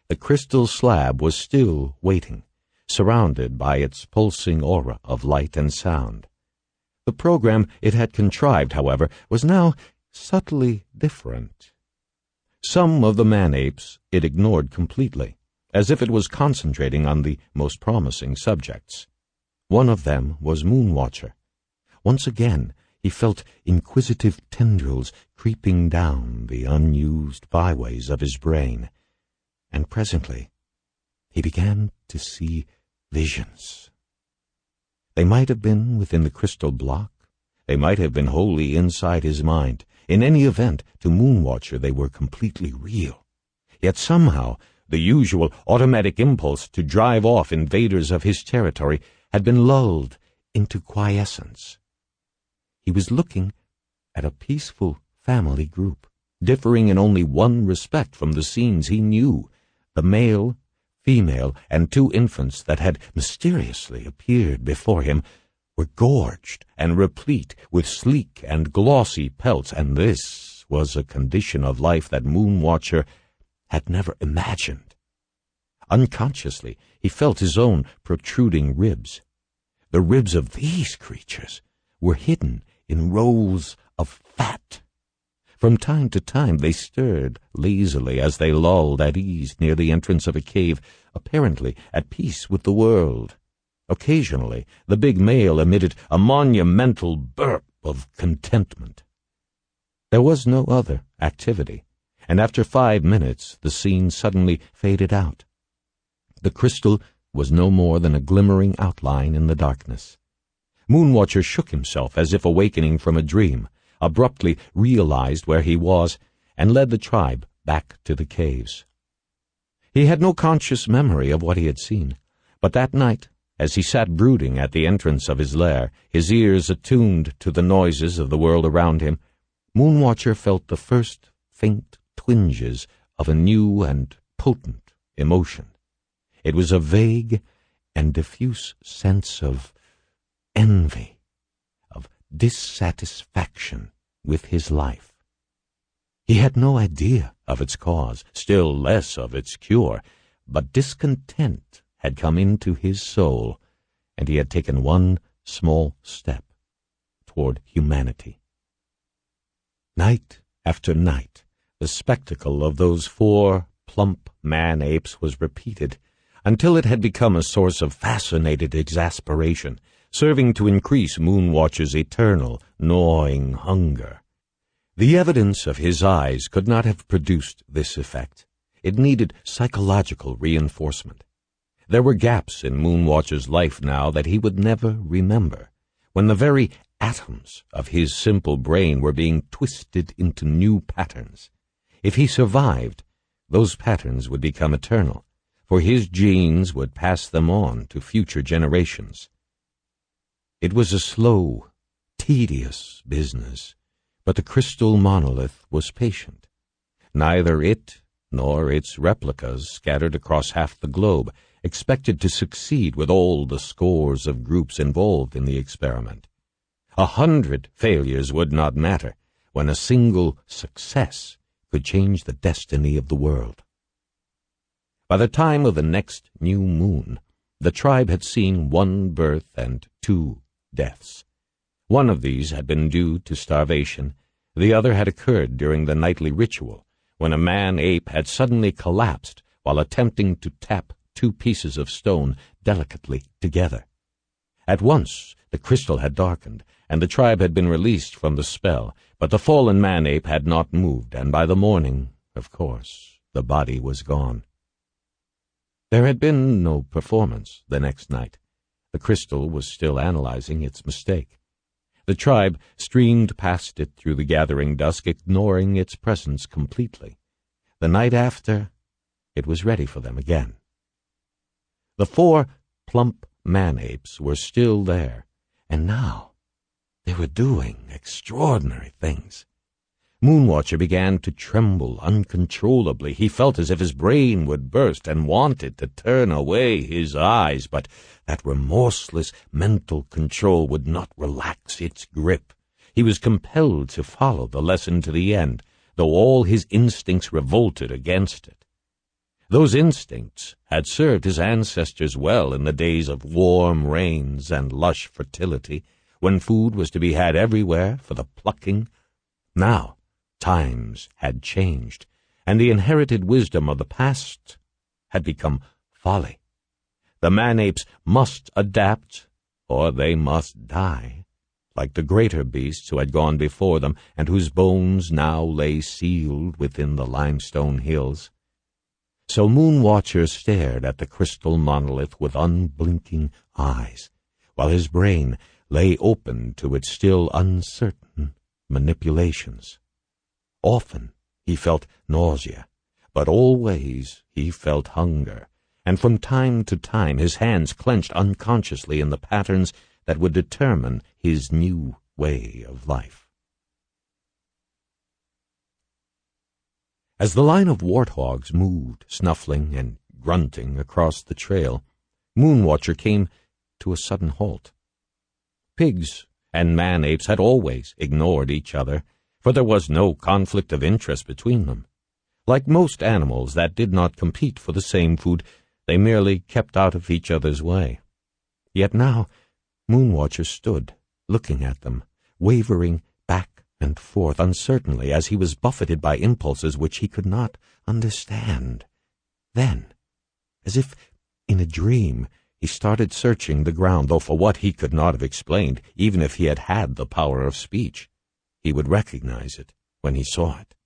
the crystal slab was still waiting, surrounded by its pulsing aura of light and sound. The program it had contrived, however, was now subtly different. Some of the man-apes it ignored completely, as if it was concentrating on the most promising subjects. One of them was Moonwatcher. Once again, he felt inquisitive tendrils creeping down the unused byways of his brain, and presently he began to see visions. They might have been within the crystal block, they might have been wholly inside his mind. In any event, to Moonwatcher they were completely real. Yet somehow the usual automatic impulse to drive off invaders of his territory had been lulled into quiescence. He was looking at a peaceful family group, differing in only one respect from the scenes he knew. The male, female, and two infants that had mysteriously appeared before him were gorged and replete with sleek and glossy pelts, and this was a condition of life that Moonwatcher had never imagined. Unconsciously, he felt his own protruding ribs. The ribs of these creatures were hidden in rows of fat. From time to time they stirred lazily as they lolled at ease near the entrance of a cave, apparently at peace with the world. Occasionally, the big male emitted a monumental burp of contentment. There was no other activity, and after five minutes the scene suddenly faded out. The crystal was no more than a glimmering outline in the darkness. Moonwatcher shook himself as if awakening from a dream, abruptly realized where he was, and led the tribe back to the caves. He had no conscious memory of what he had seen, but that night, as he sat brooding at the entrance of his lair, his ears attuned to the noises of the world around him, Moonwatcher felt the first faint twinges of a new and potent emotion. It was a vague and diffuse sense of envy, of dissatisfaction with his life. He had no idea of its cause, still less of its cure, but discontent had come into his soul, and he had taken one small step toward humanity. Night after night, the spectacle of those four plump man-apes was repeated, until it had become a source of fascinated exasperation, serving to increase Moonwatcher's eternal, gnawing hunger. The evidence of his eyes could not have produced this effect. It needed psychological reinforcement. There were gaps in Moonwatcher's life now that he would never remember, when the very atoms of his simple brain were being twisted into new patterns. If he survived, those patterns would become eternal, for his genes would pass them on to future generations. It was a slow, tedious business, but the crystal monolith was patient. Neither it nor its replicas scattered across half the globe expected to succeed with all the scores of groups involved in the experiment. A hundred failures would not matter when a single success could change the destiny of the world. By the time of the next new moon, the tribe had seen one birth and two deaths. One of these had been due to starvation, the other had occurred during the nightly ritual, when a man-ape had suddenly collapsed while attempting to tap two pieces of stone delicately together. At once the crystal had darkened, and the tribe had been released from the spell, but the fallen man-ape had not moved, and by the morning, of course, the body was gone. There had been no performance the next night. The crystal was still analyzing its mistake. The tribe streamed past it through the gathering dusk, ignoring its presence completely. The night after, it was ready for them again. The four plump man-apes were still there, and now they were doing extraordinary things. Moonwatcher began to tremble uncontrollably. He felt as if his brain would burst and wanted to turn away his eyes, but that remorseless mental control would not relax its grip. He was compelled to follow the lesson to the end, though all his instincts revolted against it. Those instincts had served his ancestors well in the days of warm rains and lush fertility, when food was to be had everywhere for the plucking. Now, times had changed, and the inherited wisdom of the past had become folly. The man-apes must adapt, or they must die, like the greater beasts who had gone before them, and whose bones now lay sealed within the limestone hills. So Moonwatcher stared at the crystal monolith with unblinking eyes, while his brain lay open to its still uncertain manipulations. Often he felt nausea, but always he felt hunger, and from time to time his hands clenched unconsciously in the patterns that would determine his new way of life. As the line of warthogs moved, snuffling and grunting across the trail, Moonwatcher came to a sudden halt. Pigs and man-apes had always ignored each other, for there was no conflict of interest between them. Like most animals that did not compete for the same food, they merely kept out of each other's way. Yet now, Moonwatcher stood, looking at them, wavering back and forth uncertainly as he was buffeted by impulses which he could not understand. Then, as if in a dream, he started searching the ground, though for what he could not have explained, even if he had had the power of speech. He would recognize it when he saw it.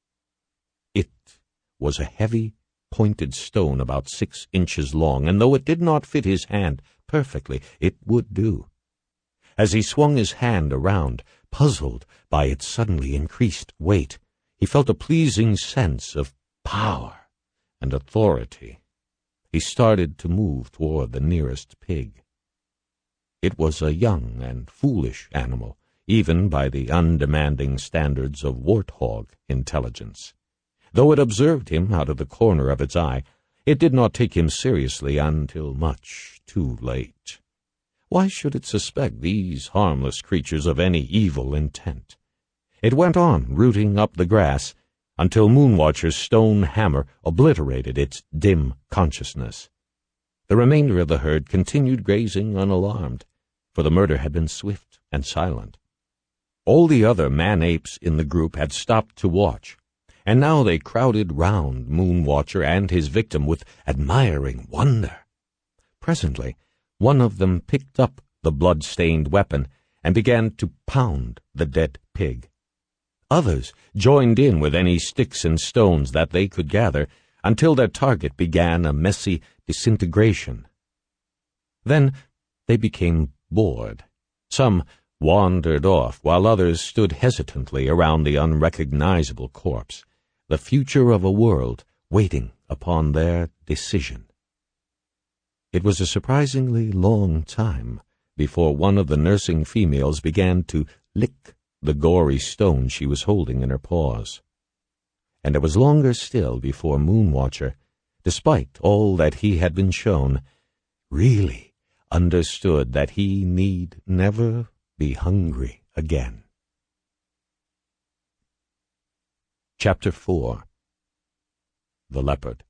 It was a heavy, pointed stone about six inches long, and though it did not fit his hand perfectly, it would do. As he swung his hand around, puzzled by its suddenly increased weight, he felt a pleasing sense of power and authority. He started to move toward the nearest pig. It was a young and foolish animal, even by the undemanding standards of warthog intelligence. Though it observed him out of the corner of its eye, it did not take him seriously until much too late. Why should it suspect these harmless creatures of any evil intent? It went on rooting up the grass until Moonwatcher's stone hammer obliterated its dim consciousness. The remainder of the herd continued grazing unalarmed, for the murder had been swift and silent. All the other man-apes in the group had stopped to watch, and now they crowded round Moonwatcher and his victim with admiring wonder. Presently, one of them picked up the blood-stained weapon and began to pound the dead pig. Others joined in with any sticks and stones that they could gather until their target began a messy disintegration. Then they became bored. Some wandered off, while others stood hesitantly around the unrecognizable corpse, the future of a world waiting upon their decision. It was a surprisingly long time before one of the nursing females began to lick the gory stone she was holding in her paws. And it was longer still before Moonwatcher, despite all that he had been shown, really understood that he need never be hungry again. Chapter four. The Leopard.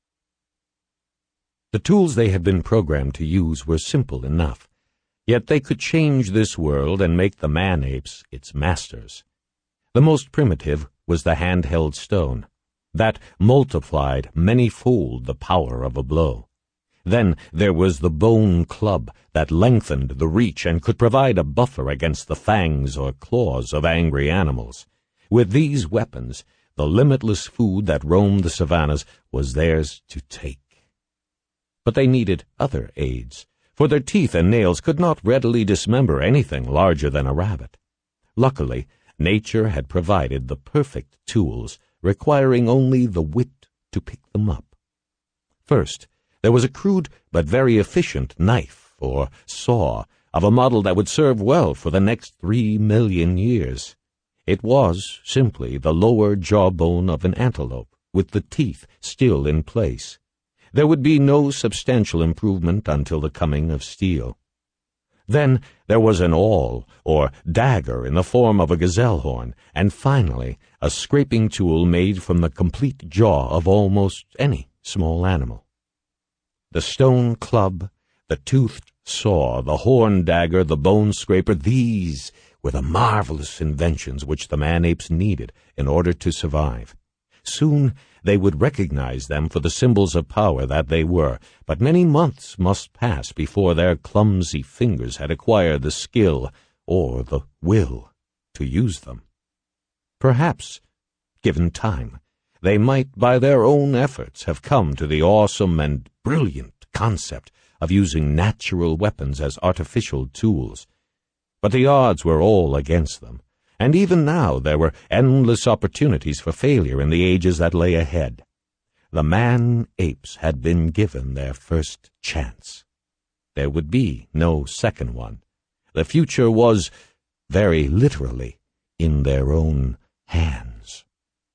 The tools they had been programmed to use were simple enough, yet they could change this world and make the man-apes its masters. The most primitive was the handheld stone. That multiplied many-fold the power of a blow. Then there was the bone club that lengthened the reach and could provide a buffer against the fangs or claws of angry animals. With these weapons, the limitless food that roamed the savannas was theirs to take. But they needed other aids, for their teeth and nails could not readily dismember anything larger than a rabbit. Luckily, nature had provided the perfect tools, requiring only the wit to pick them up. First, there was a crude but very efficient knife or saw of a model that would serve well for the next three million years. It was simply the lower jawbone of an antelope, with the teeth still in place. There would be no substantial improvement until the coming of steel. Then there was an awl, or dagger in the form of a gazelle horn, and finally a scraping tool made from the complete jaw of almost any small animal. The stone club, the toothed saw, the horn dagger, the bone scraper, these were the marvelous inventions which the man-apes needed in order to survive. Soon they would recognize them for the symbols of power that they were, but many months must pass before their clumsy fingers had acquired the skill or the will to use them. Perhaps, given time, they might by their own efforts have come to the awesome and brilliant concept of using natural weapons as artificial tools. But the odds were all against them, and even now there were endless opportunities for failure in the ages that lay ahead. The man-apes had been given their first chance. There would be no second one. The future was, very literally, in their own hands.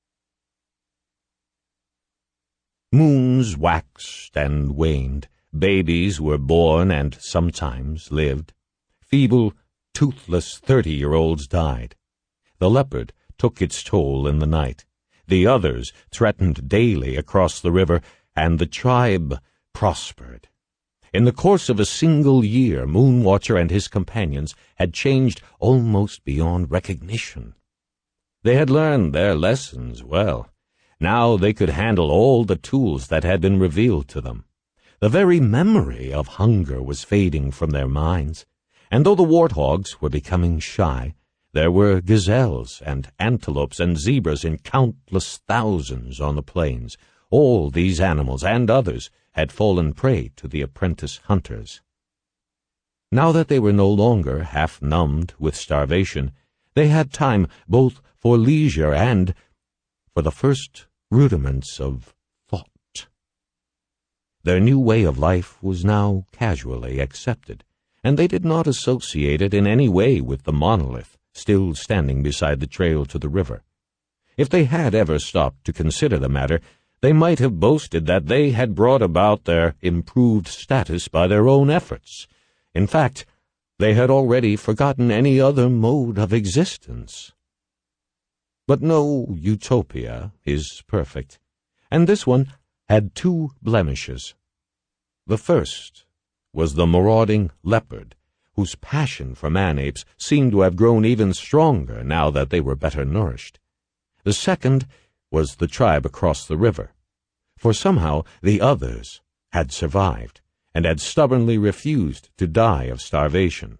Moons waxed and waned. Babies were born and sometimes lived. Feeble, toothless thirty-year-olds died. The leopard took its toll in the night. The others threatened daily across the river, and the tribe prospered. In the course of a single year, Moonwatcher and his companions had changed almost beyond recognition. They had learned their lessons well. Now they could handle all the tools that had been revealed to them. The very memory of hunger was fading from their minds, and though the warthogs were becoming shy, there were gazelles and antelopes and zebras in countless thousands on the plains. All these animals and others had fallen prey to the apprentice hunters. Now that they were no longer half-numbed with starvation, they had time both for leisure and for the first rudiments of thought. Their new way of life was now casually accepted, and they did not associate it in any way with the monolith still standing beside the trail to the river. If they had ever stopped to consider the matter, they might have boasted that they had brought about their improved status by their own efforts. In fact, they had already forgotten any other mode of existence. But no utopia is perfect, and this one had two blemishes. The first was the marauding leopard, whose passion for man-apes seemed to have grown even stronger now that they were better nourished. The second was the tribe across the river, for somehow the others had survived and had stubbornly refused to die of starvation.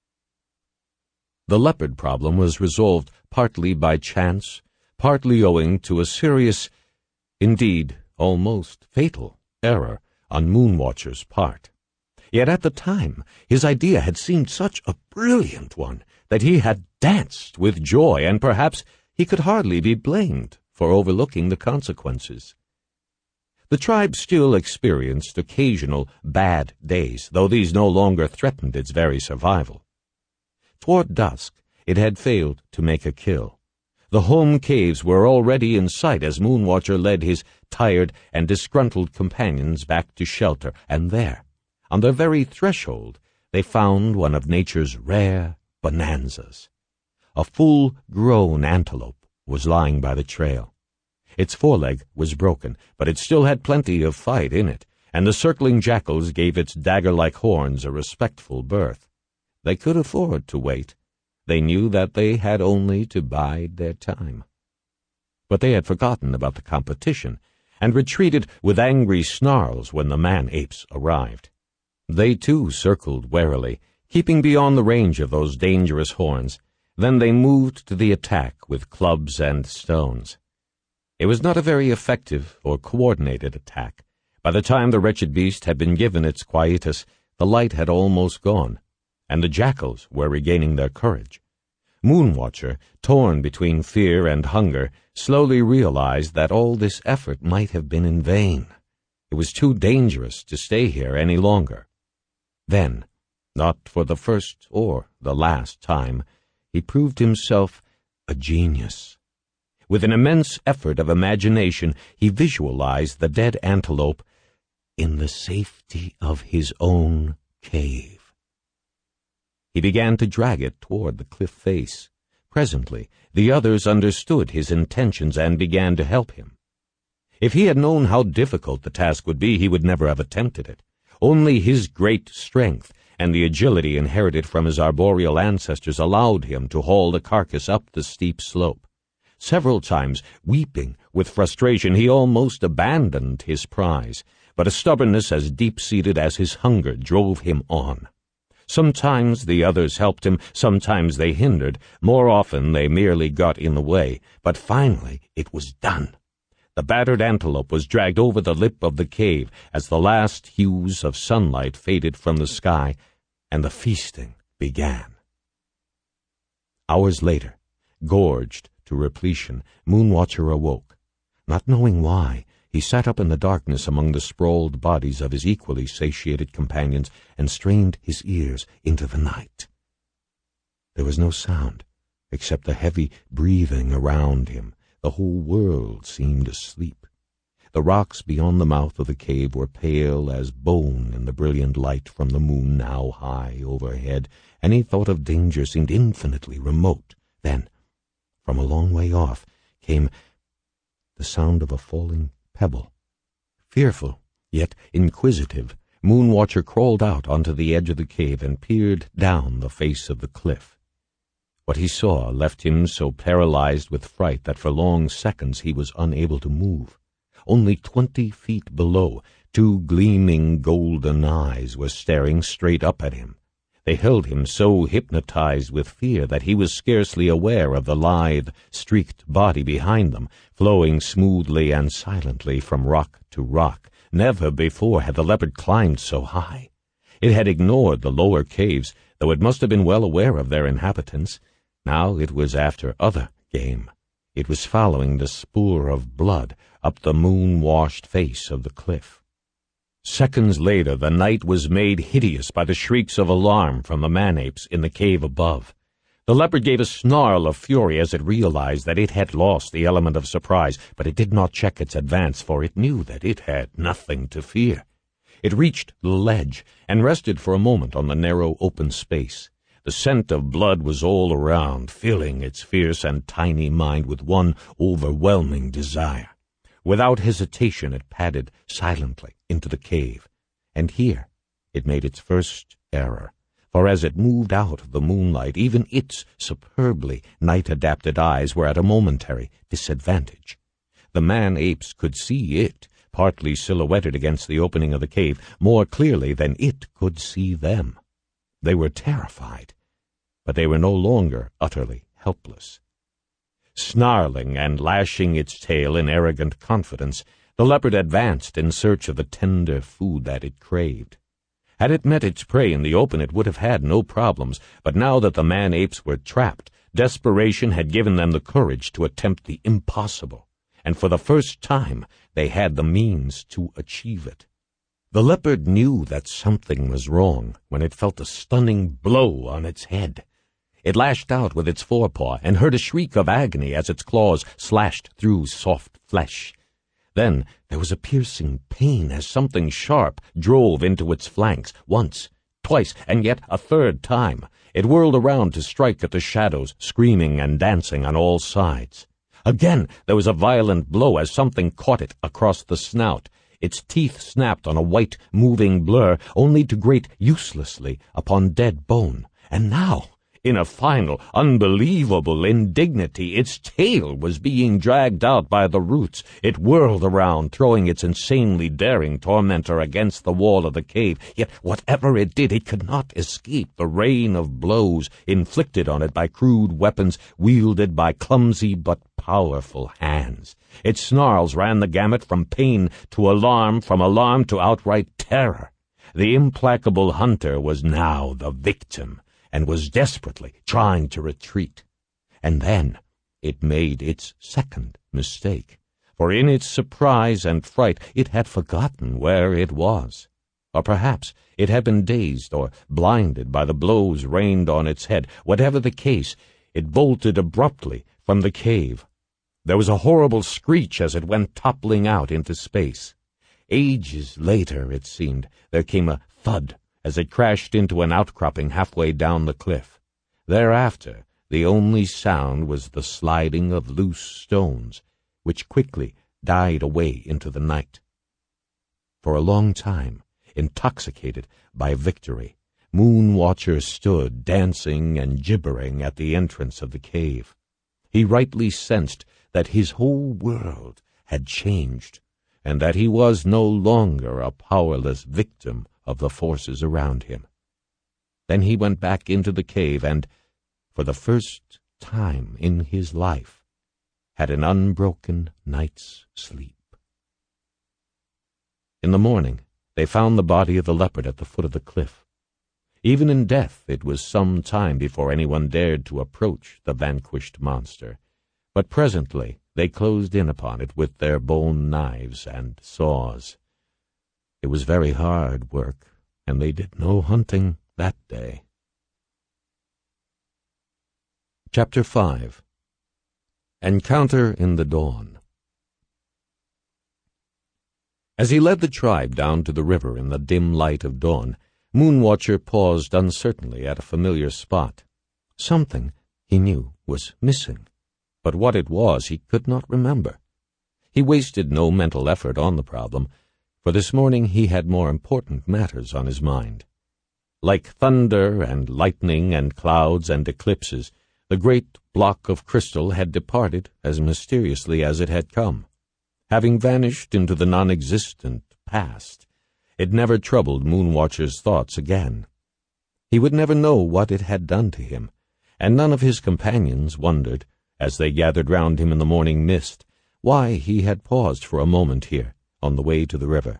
The leopard problem was resolved partly by chance, partly owing to a serious, indeed almost fatal, error on Moonwatcher's part. Yet at the time, his idea had seemed such a brilliant one that he had danced with joy, and perhaps he could hardly be blamed for overlooking the consequences. The tribe still experienced occasional bad days, though these no longer threatened its very survival. Toward dusk, it had failed to make a kill. The home caves were already in sight as Moonwatcher led his tired and disgruntled companions back to shelter, and there, on their very threshold, they found one of nature's rare bonanzas. A full-grown antelope was lying by the trail. Its foreleg was broken, but it still had plenty of fight in it, and the circling jackals gave its dagger-like horns a respectful berth. They could afford to wait. They knew that they had only to bide their time. But they had forgotten about the competition, and retreated with angry snarls when the man-apes arrived. They too circled warily, keeping beyond the range of those dangerous horns. Then they moved to the attack with clubs and stones. It was not a very effective or coordinated attack. By the time the wretched beast had been given its quietus, the light had almost gone, and the jackals were regaining their courage. Moonwatcher, torn between fear and hunger, slowly realized that all this effort might have been in vain. It was too dangerous to stay here any longer. Then, not for the first or the last time, he proved himself a genius. With an immense effort of imagination, he visualized the dead antelope in the safety of his own cave. He began to drag it toward the cliff face. Presently, the others understood his intentions and began to help him. If he had known how difficult the task would be, he would never have attempted it. Only his great strength and the agility inherited from his arboreal ancestors allowed him to haul the carcass up the steep slope. Several times, weeping with frustration, he almost abandoned his prize, but a stubbornness as deep-seated as his hunger drove him on. Sometimes the others helped him, sometimes they hindered, more often they merely got in the way, but finally it was done. The battered antelope was dragged over the lip of the cave as the last hues of sunlight faded from the sky, and the feasting began. Hours later, gorged to repletion, Moonwatcher awoke. Not knowing why, he sat up in the darkness among the sprawled bodies of his equally satiated companions and strained his ears into the night. There was no sound, except the heavy breathing around him. The whole world seemed asleep. The rocks beyond the mouth of the cave were pale as bone in the brilliant light from the moon now high overhead. Any thought of danger seemed infinitely remote. Then, from a long way off, came the sound of a falling pebble. Fearful, yet inquisitive, Moonwatcher crawled out onto the edge of the cave and peered down the face of the cliff. What he saw left him so paralyzed with fright that for long seconds he was unable to move. Only twenty feet below, two gleaming golden eyes were staring straight up at him. They held him so hypnotized with fear that he was scarcely aware of the lithe, streaked body behind them, flowing smoothly and silently from rock to rock. Never before had the leopard climbed so high. It had ignored the lower caves, though it must have been well aware of their inhabitants. Now it was after other game. It was following the spoor of blood up the moon-washed face of the cliff. Seconds later, the night was made hideous by the shrieks of alarm from the man-apes in the cave above. The leopard gave a snarl of fury as it realized that it had lost the element of surprise, but it did not check its advance, for it knew that it had nothing to fear. It reached the ledge and rested for a moment on the narrow open space. The scent of blood was all around, filling its fierce and tiny mind with one overwhelming desire. Without hesitation it padded silently into the cave, and here it made its first error, for as it moved out of the moonlight, even its superbly night-adapted eyes were at a momentary disadvantage. The man-apes could see it, partly silhouetted against the opening of the cave, more clearly than it could see them. They were terrified, but they were no longer utterly helpless. Snarling and lashing its tail in arrogant confidence, the leopard advanced in search of the tender food that it craved. Had it met its prey in the open, it would have had no problems, but now that the man-apes were trapped, desperation had given them the courage to attempt the impossible, and for the first time they had the means to achieve it. The leopard knew that something was wrong when it felt a stunning blow on its head. It lashed out with its forepaw and heard a shriek of agony as its claws slashed through soft flesh. Then there was a piercing pain as something sharp drove into its flanks. Once, twice, and yet a third time. It whirled around to strike at the shadows, screaming and dancing on all sides. Again there was a violent blow as something caught it across the snout. Its teeth snapped on a white, moving blur, only to grate uselessly upon dead bone. And now, in a final, unbelievable indignity, its tail was being dragged out by the roots. It whirled around, throwing its insanely daring tormentor against the wall of the cave. Yet whatever it did, it could not escape the rain of blows inflicted on it by crude weapons wielded by clumsy but powerful hands. Its snarls ran the gamut from pain to alarm, from alarm to outright terror. The implacable hunter was now the victim, and was desperately trying to retreat. And then it made its second mistake, for in its surprise and fright it had forgotten where it was. Or perhaps it had been dazed or blinded by the blows rained on its head. Whatever the case, it bolted abruptly from the cave. There was a horrible screech as it went toppling out into space. Ages later, it seemed, there came a thud as it crashed into an outcropping halfway down the cliff. Thereafter, the only sound was the sliding of loose stones, which quickly died away into the night. For a long time, intoxicated by victory, Moonwatcher stood dancing and gibbering at the entrance of the cave. He rightly sensed that his whole world had changed, and that he was no longer a powerless victim of the forces around him. Then he went back into the cave and, for the first time in his life, had an unbroken night's sleep. In the morning, they found the body of the leopard at the foot of the cliff. Even in death, it was some time before anyone dared to approach the vanquished monster, but presently they closed in upon it with their bone knives and saws. It was very hard work, and they did no hunting that day. Chapter five. Encounter in the Dawn. As he led the tribe down to the river in the dim light of dawn, Moonwatcher paused uncertainly at a familiar spot. Something, he knew, was missing, but what it was he could not remember. He wasted no mental effort on the problem, for this morning he had more important matters on his mind. Like thunder and lightning and clouds and eclipses, the great block of crystal had departed as mysteriously as it had come. Having vanished into the non-existent past, it never troubled Moonwatcher's thoughts again. He would never know what it had done to him, and none of his companions wondered, as they gathered round him in the morning mist, why he had paused for a moment here, on the way to the river.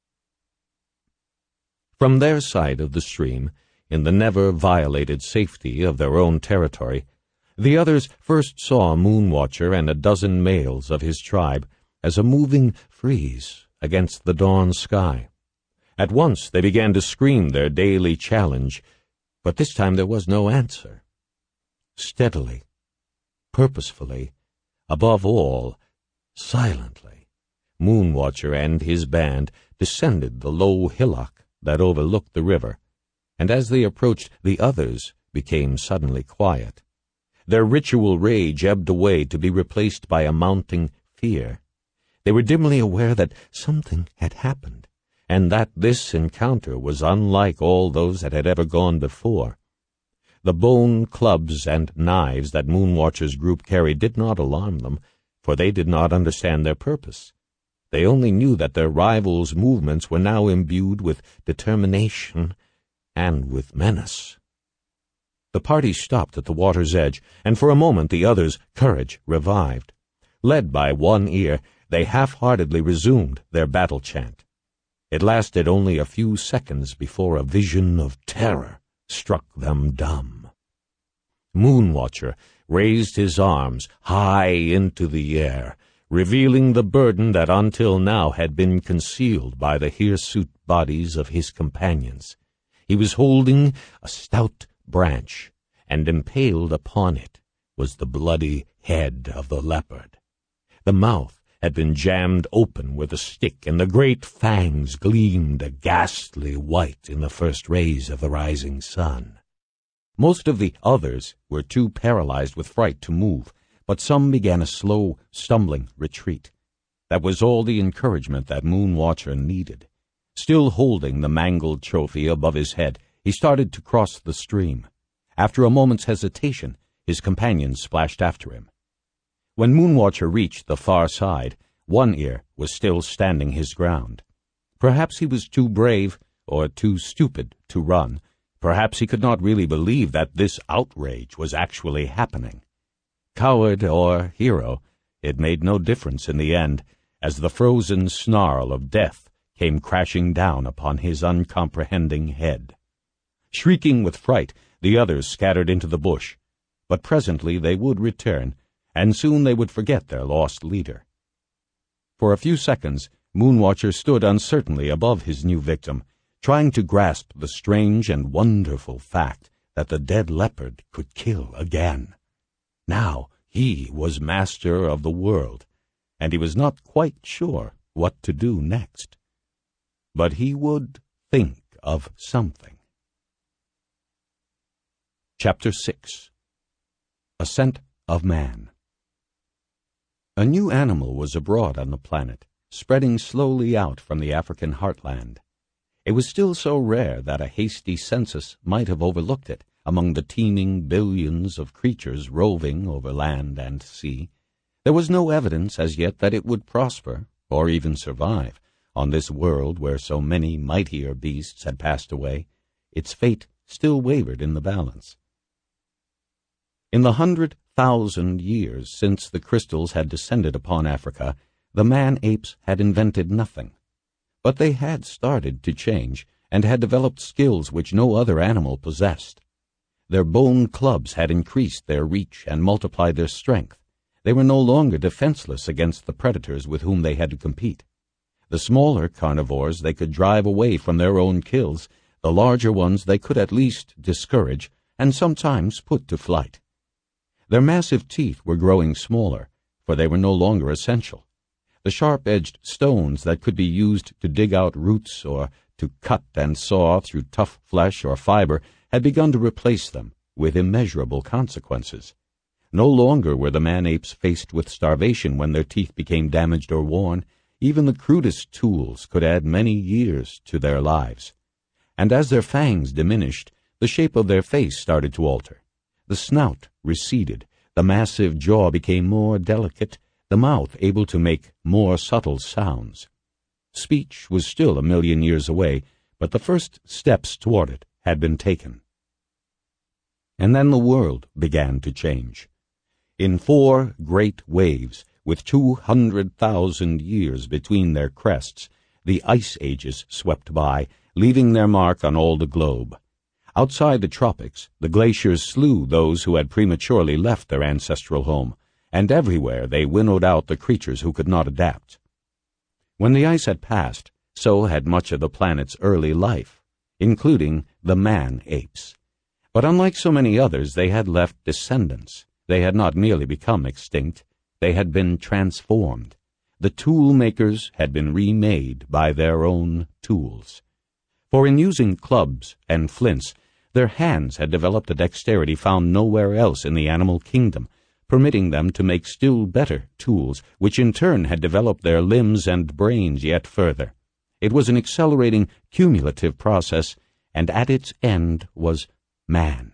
From their side of the stream, in the never-violated safety of their own territory, the others first saw Moonwatcher and a dozen males of his tribe as a moving frieze against the dawn sky. At once they began to scream their daily challenge, but this time there was no answer. Steadily, purposefully, above all, silently, Moonwatcher and his band descended the low hillock that overlooked the river, and as they approached, the others became suddenly quiet. Their ritual rage ebbed away to be replaced by a mounting fear. They were dimly aware that something had happened, and that this encounter was unlike all those that had ever gone before. The bone clubs and knives that Moonwatcher's group carried did not alarm them, for they did not understand their purpose. They only knew that their rivals' movements were now imbued with determination and with menace. The party stopped at the water's edge, and for a moment the others' courage revived. Led by One Ear, they half-heartedly resumed their battle chant. It lasted only a few seconds before a vision of terror struck them dumb. Moonwatcher raised his arms high into the air, revealing the burden that until now had been concealed by the hirsute bodies of his companions. He was holding a stout branch, and impaled upon it was the bloody head of the leopard. The mouth had been jammed open with a stick, and the great fangs gleamed a ghastly white in the first rays of the rising sun. Most of the others were too paralyzed with fright to move, but some began a slow, stumbling retreat. That was all the encouragement that Moonwatcher needed. Still holding the mangled trophy above his head, he started to cross the stream. After a moment's hesitation, his companions splashed after him. When Moonwatcher reached the far side, One Ear was still standing his ground. Perhaps he was too brave or too stupid to run. Perhaps he could not really believe that this outrage was actually happening. Coward or hero, it made no difference in the end, as the frozen snarl of death came crashing down upon his uncomprehending head. Shrieking with fright, the others scattered into the bush, but presently they would return, and soon they would forget their lost leader. For a few seconds, Moonwatcher stood uncertainly above his new victim, trying to grasp the strange and wonderful fact that the dead leopard could kill again. Now he was master of the world, and he was not quite sure what to do next. But he would think of something. Chapter six. Ascent of Man. A new animal was abroad on the planet, spreading slowly out from the African heartland. It was still so rare that a hasty census might have overlooked it among the teeming billions of creatures roving over land and sea. There was no evidence as yet that it would prosper, or even survive, on this world where so many mightier beasts had passed away. Its fate still wavered in the balance. In the hundred thousand years since the crystals had descended upon Africa, the man-apes had invented nothing. But they had started to change, and had developed skills which no other animal possessed. Their bone clubs had increased their reach and multiplied their strength. They were no longer defenseless against the predators with whom they had to compete. The smaller carnivores they could drive away from their own kills, the larger ones they could at least discourage and sometimes put to flight. Their massive teeth were growing smaller, for they were no longer essential. The sharp-edged stones that could be used to dig out roots or to cut and saw through tough flesh or fiber had begun to replace them, with immeasurable consequences. No longer were the man-apes faced with starvation when their teeth became damaged or worn. Even the crudest tools could add many years to their lives. And as their fangs diminished, the shape of their face started to alter. The snout receded, the massive jaw became more delicate, the mouth able to make more subtle sounds. Speech was still a million years away, but the first steps toward it had been taken. And then the world began to change. In four great waves, with two hundred thousand years between their crests, the ice ages swept by, leaving their mark on all the globe. Outside the tropics, the glaciers slew those who had prematurely left their ancestral home, and everywhere they winnowed out the creatures who could not adapt. When the ice had passed, so had much of the planet's early life, including the man-apes. But unlike so many others, they had left descendants. They had not merely become extinct, they had been transformed. The tool-makers had been remade by their own tools. For in using clubs and flints, their hands had developed a dexterity found nowhere else in the animal kingdom, permitting them to make still better tools, which in turn had developed their limbs and brains yet further. It was an accelerating, cumulative process, and at its end was man.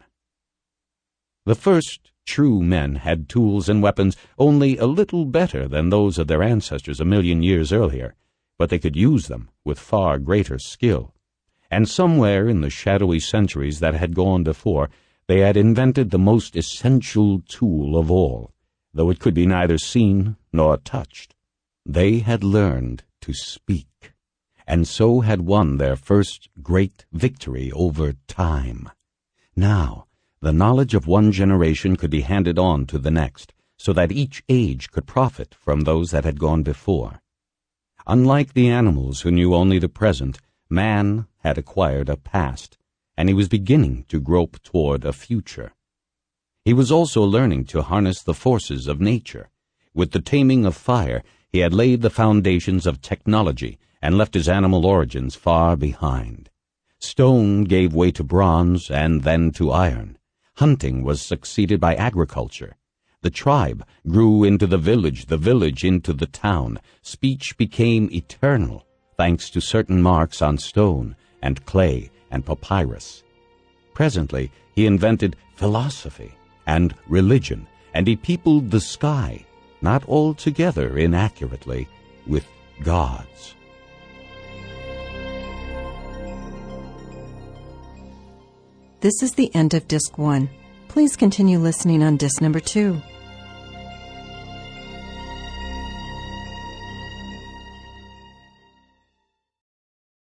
The first true men had tools and weapons only a little better than those of their ancestors a million years earlier, but they could use them with far greater skill. And somewhere in the shadowy centuries that had gone before, they had invented the most essential tool of all, though it could be neither seen nor touched. They had learned to speak, and so had won their first great victory over time. Now, the knowledge of one generation could be handed on to the next, so that each age could profit from those that had gone before. Unlike the animals who knew only the present, man had acquired a past, and he was beginning to grope toward a future. He was also learning to harness the forces of nature. With the taming of fire, he had laid the foundations of technology and left his animal origins far behind. Stone gave way to bronze and then to iron. Hunting was succeeded by agriculture. The tribe grew into the village, the village into the town. Speech became eternal, thanks to certain marks on stone and clay and papyrus. Presently, he invented philosophy and religion, and he peopled the sky, not altogether inaccurately, with gods. This is the end of Disc one. Please continue listening on Disc number two.